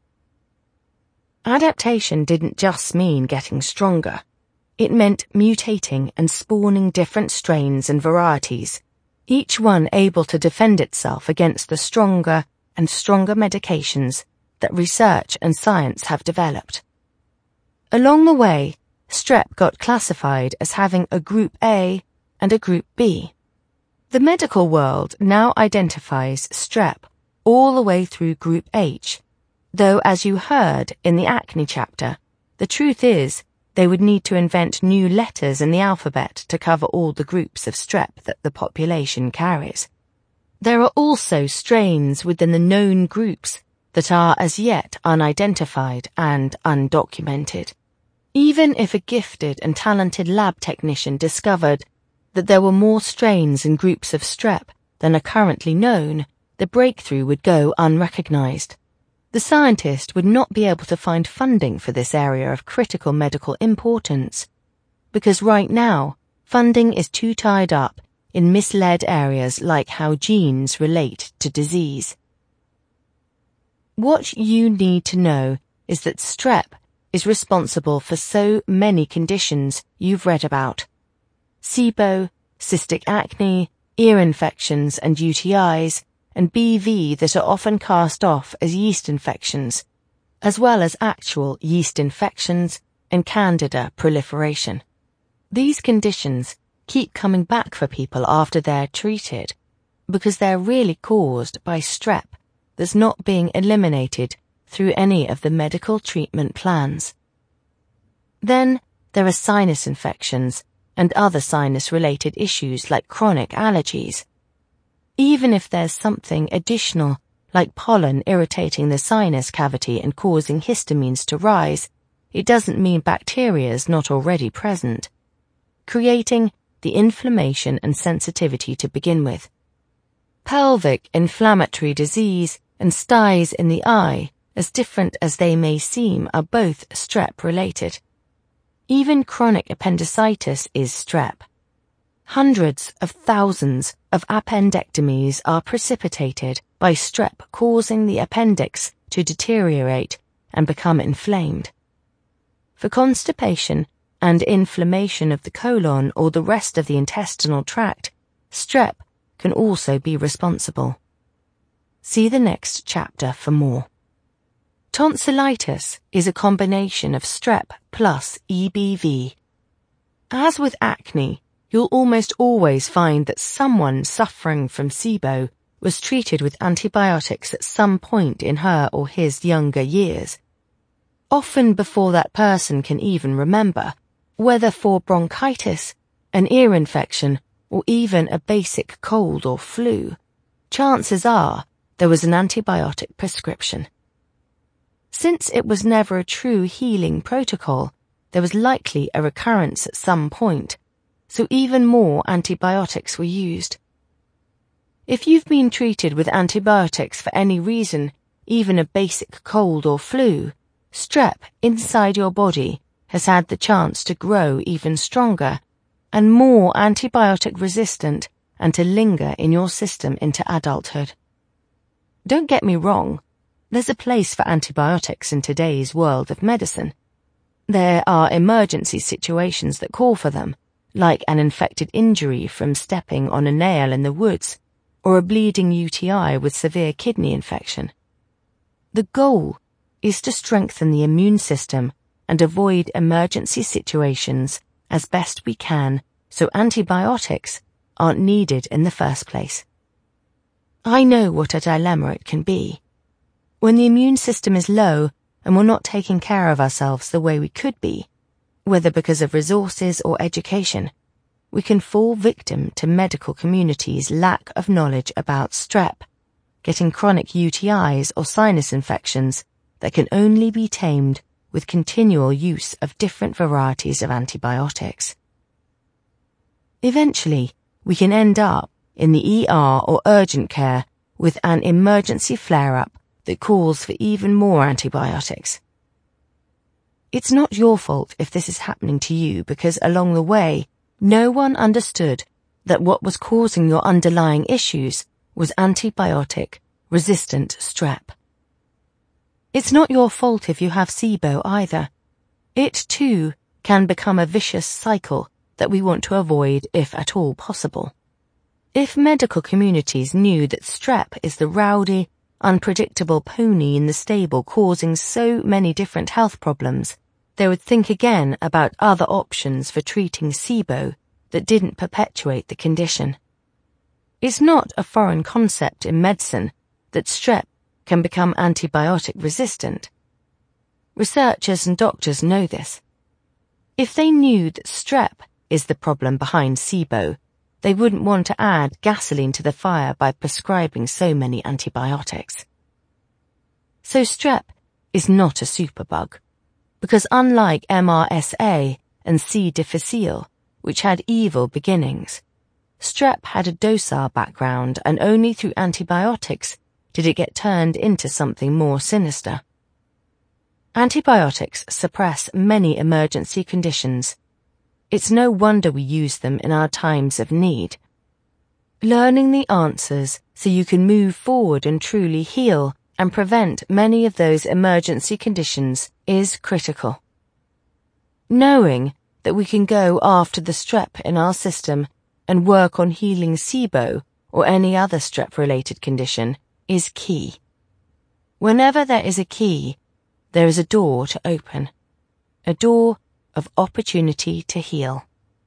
Adaptation didn't just mean getting stronger. It meant mutating and spawning different strains and varieties, each one able to defend itself against the stronger and stronger medications that research and science have developed. Along the way, strep got classified as having a Group A and a Group B. The medical world now identifies strep all the way through Group H, though as you heard in the acne chapter, the truth is they would need to invent new letters in the alphabet to cover all the groups of strep that the population carries. There are also strains within the known groups that are as yet unidentified and undocumented. Even if a gifted and talented lab technician discovered that there were more strains and groups of strep than are currently known, the breakthrough would go unrecognized. The scientist would not be able to find funding for this area of critical medical importance, because right now, funding is too tied up in misled areas like how genes relate to disease. What you need to know is that strep is responsible for so many conditions you've read about. SIBO, cystic acne, ear infections and UTIs, and BV that are often cast off as yeast infections, as well as actual yeast infections and candida proliferation. These conditions keep coming back for people after they're treated because they're really caused by strep that's not being eliminated through any of the medical treatment plans. Then there are sinus infections and other sinus-related issues like chronic allergies. Even if there's something additional, like pollen irritating the sinus cavity and causing histamines to rise, it doesn't mean bacteria is not already present, creating the inflammation and sensitivity to begin with. Pelvic inflammatory disease and styes in the eye, as different as they may seem, are both strep-related. Even chronic appendicitis is strep. Hundreds of thousands of appendectomies are precipitated by strep causing the appendix to deteriorate and become inflamed. For constipation and inflammation of the colon or the rest of the intestinal tract, strep can also be responsible. See the next chapter for more. Tonsillitis is a combination of strep plus EBV. As with acne, you'll almost always find that someone suffering from SIBO was treated with antibiotics at some point in her or his younger years, often before that person can even remember, whether for bronchitis, an ear infection, or even a basic cold or flu. Chances are there was an antibiotic prescription. Since it was never a true healing protocol, there was likely a recurrence at some point, so even more antibiotics were used. If you've been treated with antibiotics for any reason, even a basic cold or flu, strep inside your body has had the chance to grow even stronger and more antibiotic resistant and to linger in your system into adulthood. Don't get me wrong, there's a place for antibiotics in today's world of medicine. There are emergency situations that call for them, like an infected injury from stepping on a nail in the woods, or a bleeding UTI with severe kidney infection. The goal is to strengthen the immune system and avoid emergency situations as best we can so antibiotics aren't needed in the first place. I know what a dilemma it can be. When the immune system is low and we're not taking care of ourselves the way we could be, whether because of resources or education, we can fall victim to medical community's lack of knowledge about strep, getting chronic UTIs or sinus infections that can only be tamed with continual use of different varieties of antibiotics. Eventually, we can end up in the ER or urgent care with an emergency flare-up that calls for even more antibiotics. It's not your fault if this is happening to you because along the way, no one understood that what was causing your underlying issues was antibiotic-resistant strep. It's not your fault if you have SIBO either. It too can become a vicious cycle that we want to avoid if at all possible. If medical communities knew that strep is the rowdy, unpredictable pony in the stable causing so many different health problems, they would think again about other options for treating SIBO that didn't perpetuate the condition. It's not a foreign concept in medicine that strep can become antibiotic resistant. Researchers and doctors know this. If they knew that strep is the problem behind SIBO, they wouldn't want to add gasoline to the fire by prescribing so many antibiotics. So strep is not a superbug, because unlike MRSA and C. difficile, which had evil beginnings, strep had a docile background and only through antibiotics did it get turned into something more sinister. Antibiotics suppress many emergency conditions. It's no wonder we use them in our times of need. Learning the answers so you can move forward and truly heal and prevent many of those emergency conditions is critical. Knowing that we can go after the strep in our system and work on healing SIBO or any other strep-related condition is key. Whenever there is a key, there is a door to open, a door of opportunity to heal.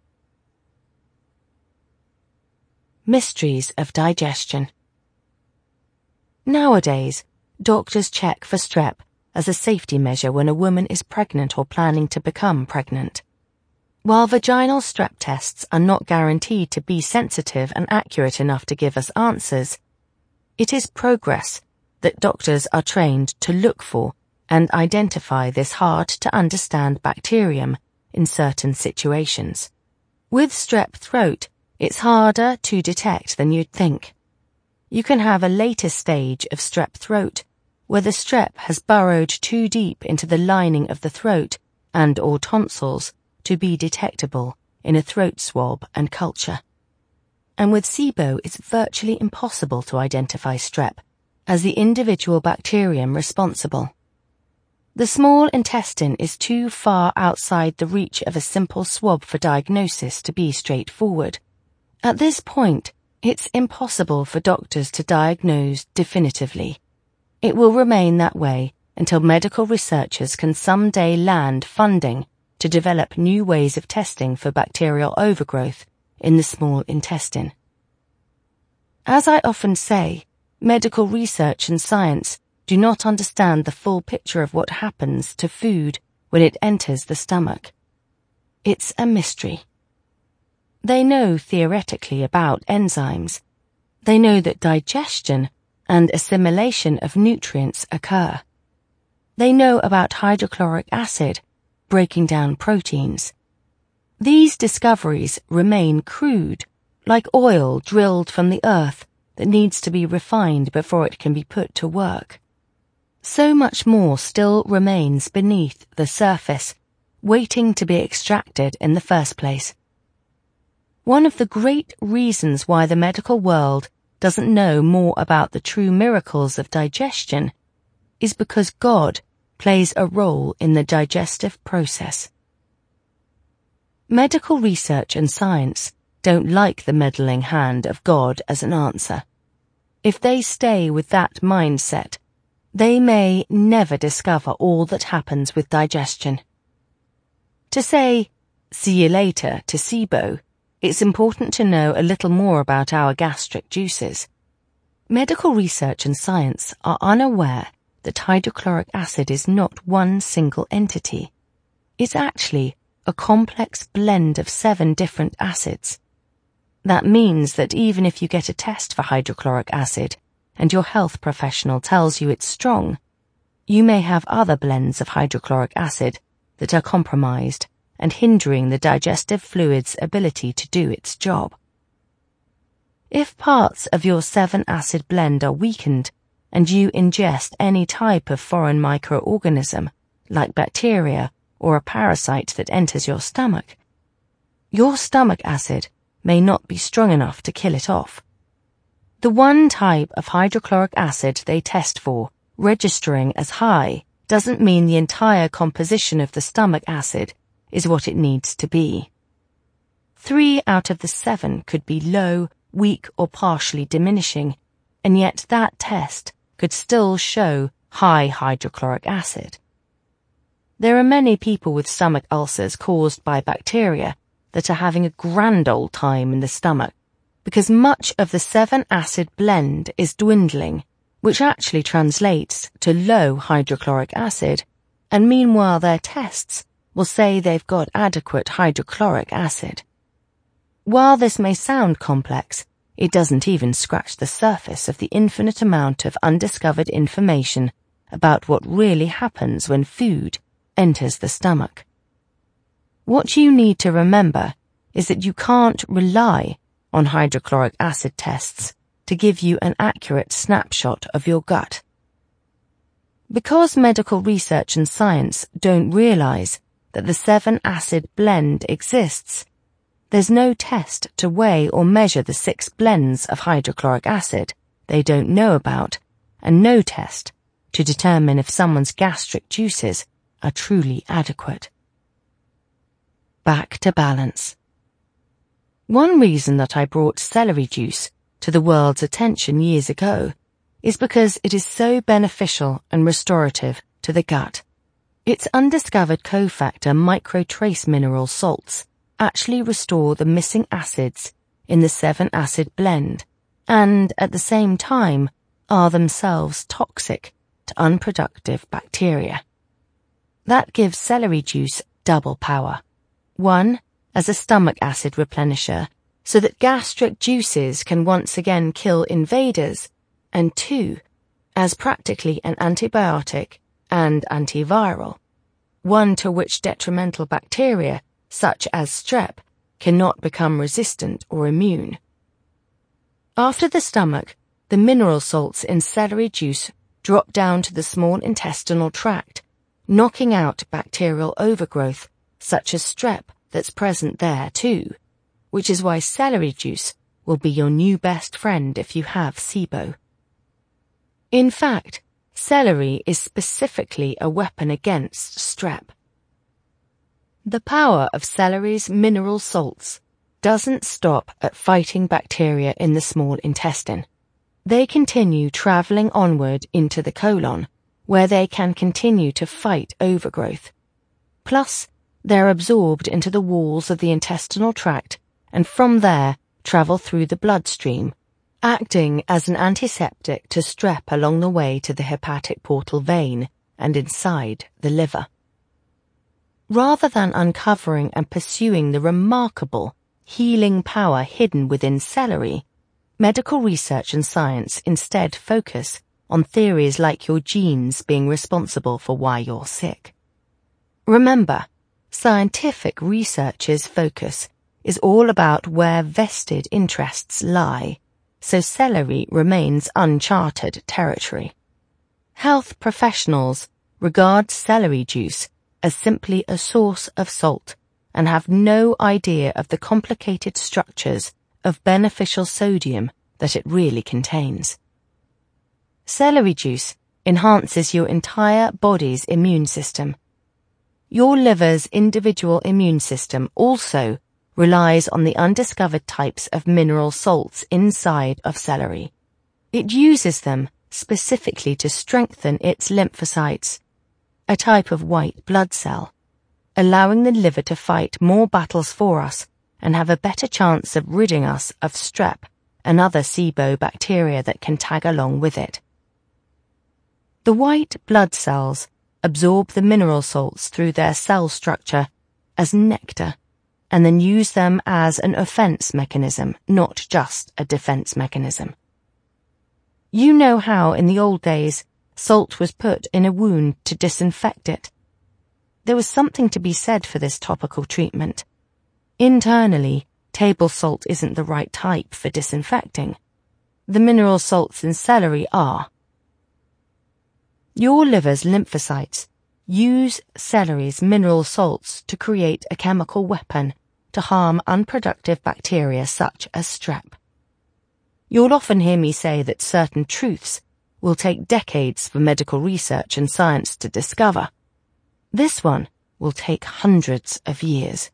Mysteries of digestion. Nowadays, doctors check for strep as a safety measure when a woman is pregnant or planning to become pregnant. While vaginal strep tests are not guaranteed to be sensitive and accurate enough to give us answers, it is progress that doctors are trained to look for and identify this hard-to-understand bacterium in certain situations. With strep throat, it's harder to detect than you'd think. You can have a later stage of strep throat, where the strep has burrowed too deep into the lining of the throat and or tonsils to be detectable in a throat swab and culture. And with SIBO, it's virtually impossible to identify strep as the individual bacterium responsible. The small intestine is too far outside the reach of a simple swab for diagnosis to be straightforward. At this point, it's impossible for doctors to diagnose definitively. It will remain that way until medical researchers can someday land funding to develop new ways of testing for bacterial overgrowth in the small intestine. As I often say, medical research and science do not understand the full picture of what happens to food when it enters the stomach. It's a mystery. They know theoretically about enzymes. They know that digestion and assimilation of nutrients occur. They know about hydrochloric acid, breaking down proteins. These discoveries remain crude, like oil drilled from the earth that needs to be refined before it can be put to work. So much more still remains beneath the surface, waiting to be extracted in the first place. One of the great reasons why the medical world doesn't know more about the true miracles of digestion is because God plays a role in the digestive process. Medical research and science don't like the meddling hand of God as an answer. If they stay with that mindset, they may never discover all that happens with digestion. To say, "See you later" to SIBO, it's important to know a little more about our gastric juices. Medical research and science are unaware that hydrochloric acid is not one single entity. It's actually a complex blend of 7 different acids. That means that even if you get a test for hydrochloric acid and your health professional tells you it's strong, you may have other blends of hydrochloric acid that are compromised and hindering the digestive fluid's ability to do its job. If parts of your 7-acid blend are weakened and you ingest any type of foreign microorganism, like bacteria or a parasite that enters your stomach acid may not be strong enough to kill it off. The one type of hydrochloric acid they test for, registering as high, doesn't mean the entire composition of the stomach acid is what it needs to be. 3 out of the 7 could be low, weak, or partially diminishing, and yet that test could still show high hydrochloric acid. There are many people with stomach ulcers caused by bacteria that are having a grand old time in the stomach because much of the 7-acid blend is dwindling, which actually translates to low hydrochloric acid, and meanwhile their tests will say they've got adequate hydrochloric acid. While this may sound complex, it doesn't even scratch the surface of the infinite amount of undiscovered information about what really happens when food enters the stomach. What you need to remember is that you can't rely on hydrochloric acid tests to give you an accurate snapshot of your gut. Because medical research and science don't realize that the 7-acid blend exists, there's no test to weigh or measure the 6 blends of hydrochloric acid they don't know about, and no test to determine if someone's gastric juices are truly adequate. Back to balance. One reason that I brought celery juice to the world's attention years ago is because it is so beneficial and restorative to the gut. Its undiscovered cofactor microtrace mineral salts actually restore the missing acids in the 7-acid blend and, at the same time, are themselves toxic to unproductive bacteria. That gives celery juice double power. 1, as a stomach acid replenisher, so that gastric juices can once again kill invaders, and 2, as practically an antibiotic and antiviral, one to which detrimental bacteria, such as strep, cannot become resistant or immune. After the stomach, the mineral salts in celery juice drop down to the small intestinal tract, knocking out bacterial overgrowth, such as strep, that's present there too, which is why celery juice will be your new best friend if you have SIBO. In fact, celery is specifically a weapon against strep. The power of celery's mineral salts doesn't stop at fighting bacteria in the small intestine. They continue traveling onward into the colon, where they can continue to fight overgrowth. Plus, they're absorbed into the walls of the intestinal tract and from there travel through the bloodstream, acting as an antiseptic to strep along the way to the hepatic portal vein and inside the liver. Rather than uncovering and pursuing the remarkable healing power hidden within celery, medical research and science instead focus on theories like your genes being responsible for why you're sick. Remember, Scientific researchers' focus is all about where vested interests lie, so celery remains uncharted territory. Health professionals regard celery juice as simply a source of salt and have no idea of the complicated structures of beneficial sodium that it really contains. Celery juice enhances your entire body's immune system. Your liver's individual immune system also relies on the undiscovered types of mineral salts inside of celery. It uses them specifically to strengthen its lymphocytes, a type of white blood cell, allowing the liver to fight more battles for us and have a better chance of ridding us of strep and other SIBO bacteria that can tag along with it. The white blood cells absorb the mineral salts through their cell structure as nectar and then use them as an offense mechanism, not just a defense mechanism. You know how in the old days salt was put in a wound to disinfect it. There was something to be said for this topical treatment. Internally, table salt isn't the right type for disinfecting. The mineral salts in celery are. Your liver's lymphocytes use celery's mineral salts to create a chemical weapon to harm unproductive bacteria such as strep. You'll often hear me say that certain truths will take decades for medical research and science to discover. This one will take hundreds of years.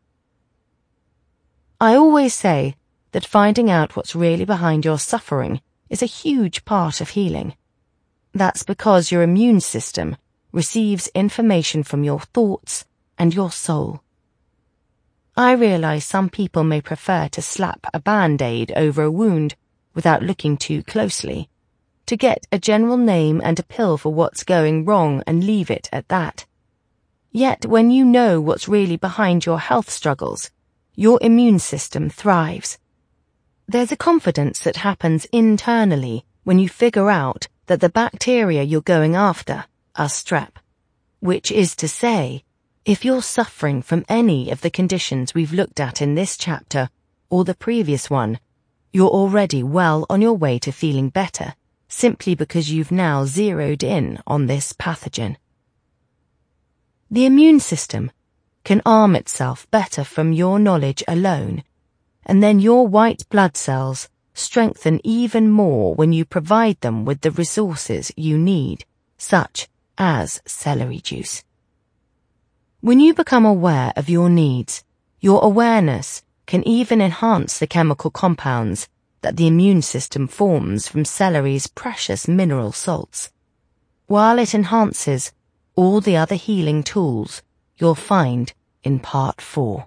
I always say that finding out what's really behind your suffering is a huge part of healing. That's because your immune system receives information from your thoughts and your soul. I realize some people may prefer to slap a band-aid over a wound without looking too closely, to get a general name and a pill for what's going wrong and leave it at that. Yet when you know what's really behind your health struggles, your immune system thrives. There's a confidence that happens internally when you figure out that the bacteria you're going after are strep, which is to say, if you're suffering from any of the conditions we've looked at in this chapter or the previous one, you're already well on your way to feeling better, simply because you've now zeroed in on this pathogen. The immune system can arm itself better from your knowledge alone, and then your white blood cells strengthen even more when you provide them with the resources you need, such as celery juice. When you become aware of your needs, your awareness can even enhance the chemical compounds that the immune system forms from celery's precious mineral salts, while it enhances all the other healing tools you'll find in Part 4.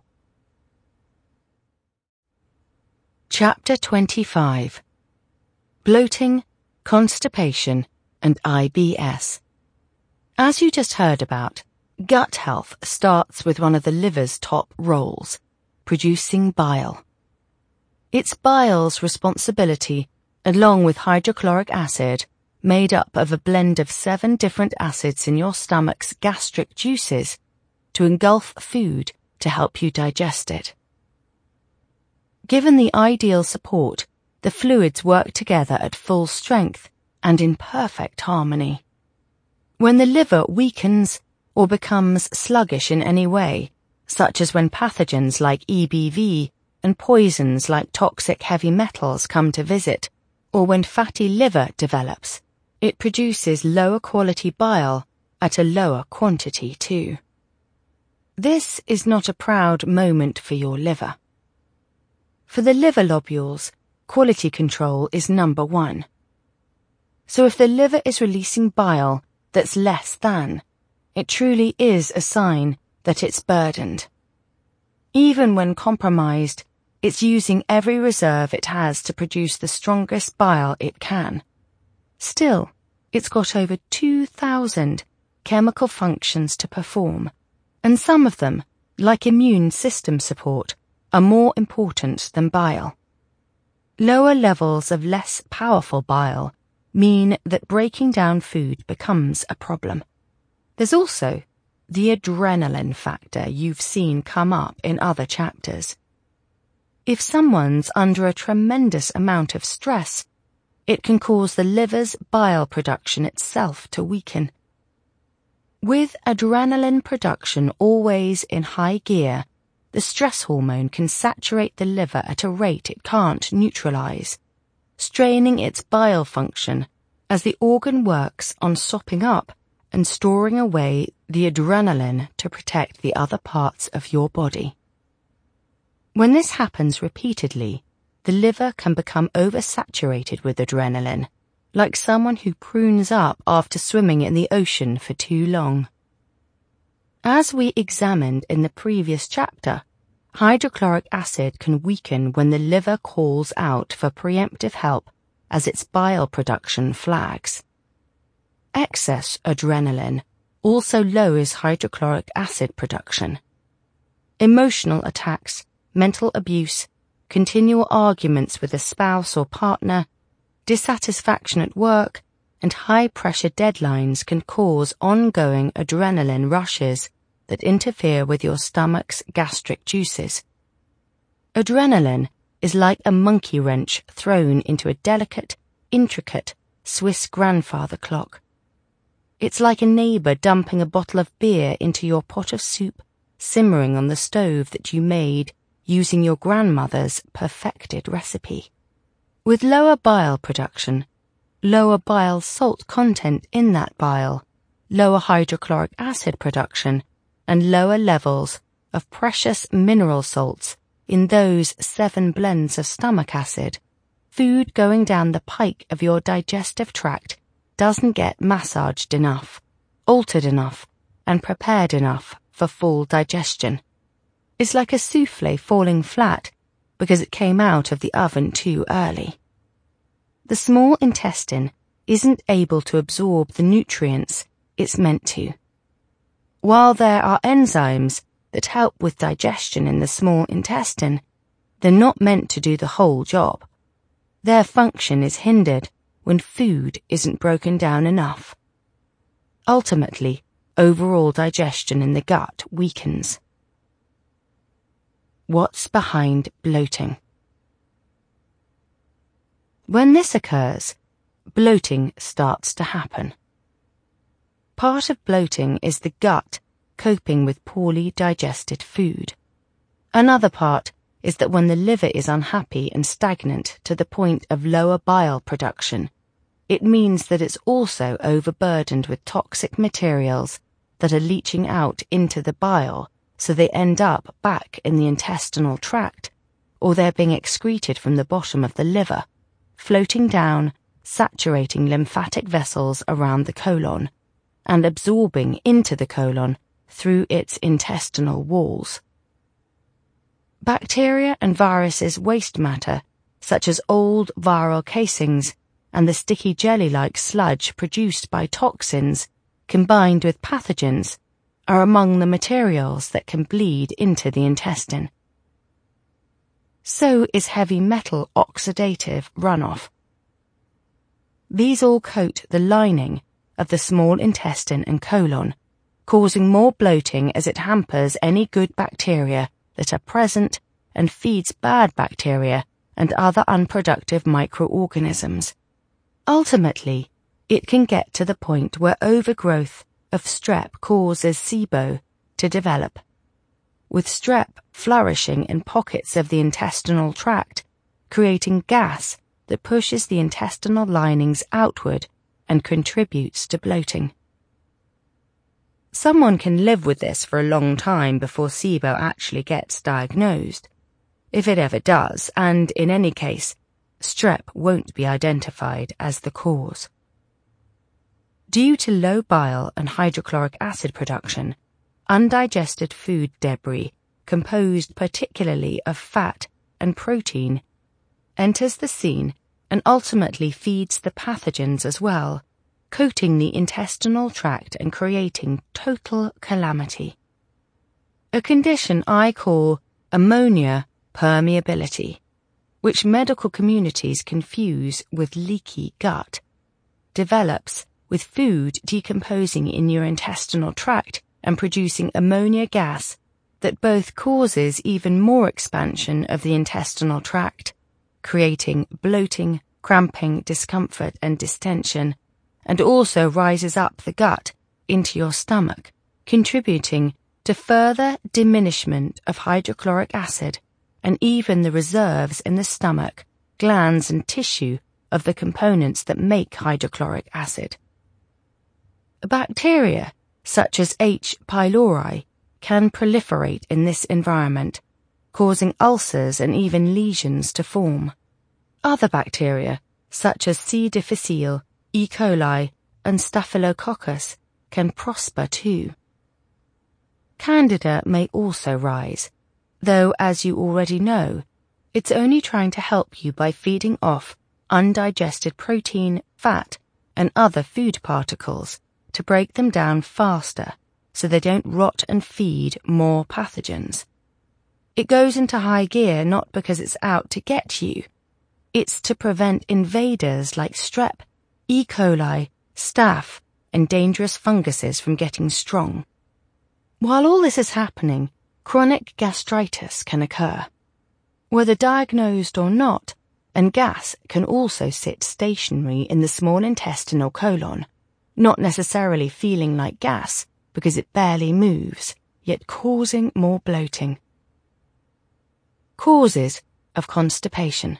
Chapter 25. Bloating, Constipation, and IBS. As you just heard about, gut health starts with one of the liver's top roles, producing bile. It's bile's responsibility, along with hydrochloric acid, made up of a blend of 7 different acids in your stomach's gastric juices, to engulf food to help you digest it. Given the ideal support, the fluids work together at full strength and in perfect harmony. When the liver weakens or becomes sluggish in any way, such as when pathogens like EBV and poisons like toxic heavy metals come to visit, or when fatty liver develops, it produces lower quality bile at a lower quantity too. This is not a proud moment for your liver. For the liver lobules, quality control is number 1. So if the liver is releasing bile that's less than, it truly is a sign that it's burdened. Even when compromised, it's using every reserve it has to produce the strongest bile it can. Still, it's got over 2,000 chemical functions to perform, and some of them, like immune system support, are more important than bile. Lower levels of less powerful bile mean that breaking down food becomes a problem. There's also the adrenaline factor you've seen come up in other chapters. If someone's under a tremendous amount of stress, it can cause the liver's bile production itself to weaken. With adrenaline production always in high gear, the stress hormone can saturate the liver at a rate it can't neutralize, straining its bile function as the organ works on sopping up and storing away the adrenaline to protect the other parts of your body. When this happens repeatedly, the liver can become oversaturated with adrenaline, like someone who prunes up after swimming in the ocean for too long. As we examined in the previous chapter, hydrochloric acid can weaken when the liver calls out for preemptive help as its bile production flags. Excess adrenaline also lowers hydrochloric acid production. Emotional attacks, mental abuse, continual arguments with a spouse or partner, dissatisfaction at work, and high-pressure deadlines can cause ongoing adrenaline rushes that interfere with your stomach's gastric juices. Adrenaline is like a monkey wrench thrown into a delicate, intricate Swiss grandfather clock. It's like a neighbour dumping a bottle of beer into your pot of soup simmering on the stove that you made using your grandmother's perfected recipe. With lower bile production, lower bile salt content in that bile, lower hydrochloric acid production, and lower levels of precious mineral salts in those 7 blends of stomach acid, food going down the pike of your digestive tract doesn't get massaged enough, altered enough, and prepared enough for full digestion. It's like a souffle falling flat because it came out of the oven too early. The small intestine isn't able to absorb the nutrients it's meant to. While there are enzymes that help with digestion in the small intestine, they're not meant to do the whole job. Their function is hindered when food isn't broken down enough. Ultimately, overall digestion in the gut weakens. What's behind bloating? When this occurs, bloating starts to happen. Part of bloating is the gut coping with poorly digested food. Another part is that when the liver is unhappy and stagnant to the point of lower bile production, it means that it's also overburdened with toxic materials that are leaching out into the bile, so they end up back in the intestinal tract, or they're being excreted from the bottom of the liver, floating down, saturating lymphatic vessels around the colon, and absorbing into the colon through its intestinal walls. Bacteria and viruses' waste matter, such as old viral casings and the sticky jelly-like sludge produced by toxins, combined with pathogens, are among the materials that can bleed into the intestine. So is heavy metal oxidative runoff. These all coat the lining of the small intestine and colon, causing more bloating as it hampers any good bacteria that are present and feeds bad bacteria and other unproductive microorganisms. Ultimately, it can get to the point where overgrowth of strep causes SIBO to develop, with strep flourishing in pockets of the intestinal tract, creating gas that pushes the intestinal linings outward and contributes to bloating. Someone can live with this for a long time before SIBO actually gets diagnosed, if it ever does, and in any case, strep won't be identified as the cause. Due to low bile and hydrochloric acid production, undigested food debris, composed particularly of fat and protein, enters the scene and ultimately feeds the pathogens as well, coating the intestinal tract and creating total calamity. A condition I call ammonia permeability, which medical communities confuse with leaky gut, develops with food decomposing in your intestinal tract and producing ammonia gas that both causes even more expansion of the intestinal tract, creating bloating, cramping, discomfort and distension, and also rises up the gut into your stomach, contributing to further diminishment of hydrochloric acid and even the reserves in the stomach, glands and tissue of the components that make hydrochloric acid. Bacteria, such as H. pylori, can proliferate in this environment, causing ulcers and even lesions to form. Other bacteria, such as C. difficile, E. coli, and Staphylococcus, can prosper too. Candida may also rise, though, as you already know, it's only trying to help you by feeding off undigested protein, fat, and other food particles to break them down faster so they don't rot and feed more pathogens. It goes into high gear not because it's out to get you. It's to prevent invaders like strep, E. coli, staph, and dangerous funguses from getting strong. While all this is happening, chronic gastritis can occur. Whether diagnosed or not, and gas can also sit stationary in the small intestine or colon, not necessarily feeling like gas because it barely moves, yet causing more bloating. Causes of constipation.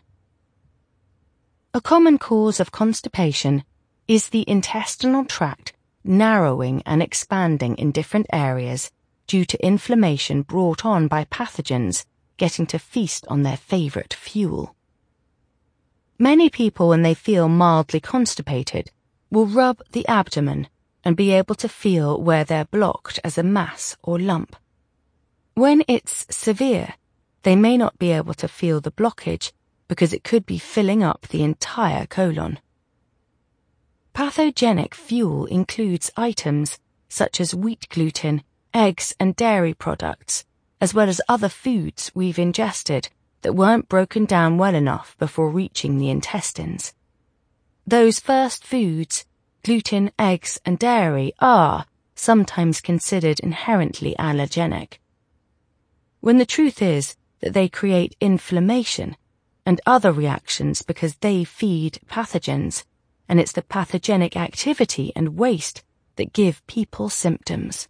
A common cause of constipation is the intestinal tract narrowing and expanding in different areas due to inflammation brought on by pathogens getting to feast on their favorite fuel. Many people, when they feel mildly constipated, will rub the abdomen and be able to feel where they're blocked as a mass or lump. When it's severe, they may not be able to feel the blockage because it could be filling up the entire colon. Pathogenic fuel includes items such as wheat gluten, eggs and dairy products, as well as other foods we've ingested that weren't broken down well enough before reaching the intestines. Those first foods, gluten, eggs, and dairy, are sometimes considered inherently allergenic, when the truth is that they create inflammation and other reactions because they feed pathogens, and it's the pathogenic activity and waste that give people symptoms.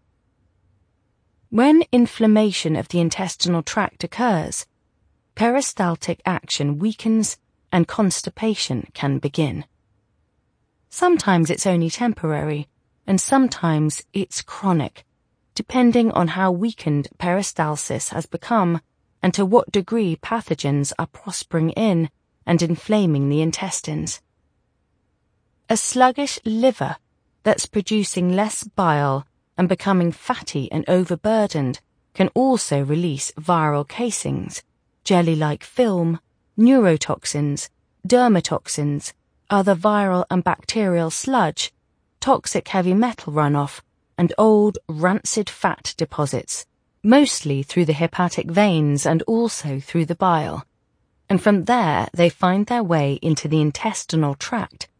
When inflammation of the intestinal tract occurs, peristaltic action weakens and constipation can begin. Sometimes it's only temporary, and sometimes it's chronic, depending on how weakened peristalsis has become and to what degree pathogens are prospering in and inflaming the intestines. A sluggish liver that's producing less bile and becoming fatty and overburdened can also release viral casings, jelly-like film, neurotoxins, dermatoxins, other viral and bacterial sludge, toxic heavy metal runoff, and old rancid fat deposits, mostly through the hepatic veins and also through the bile. And from there they find their way into the intestinal tract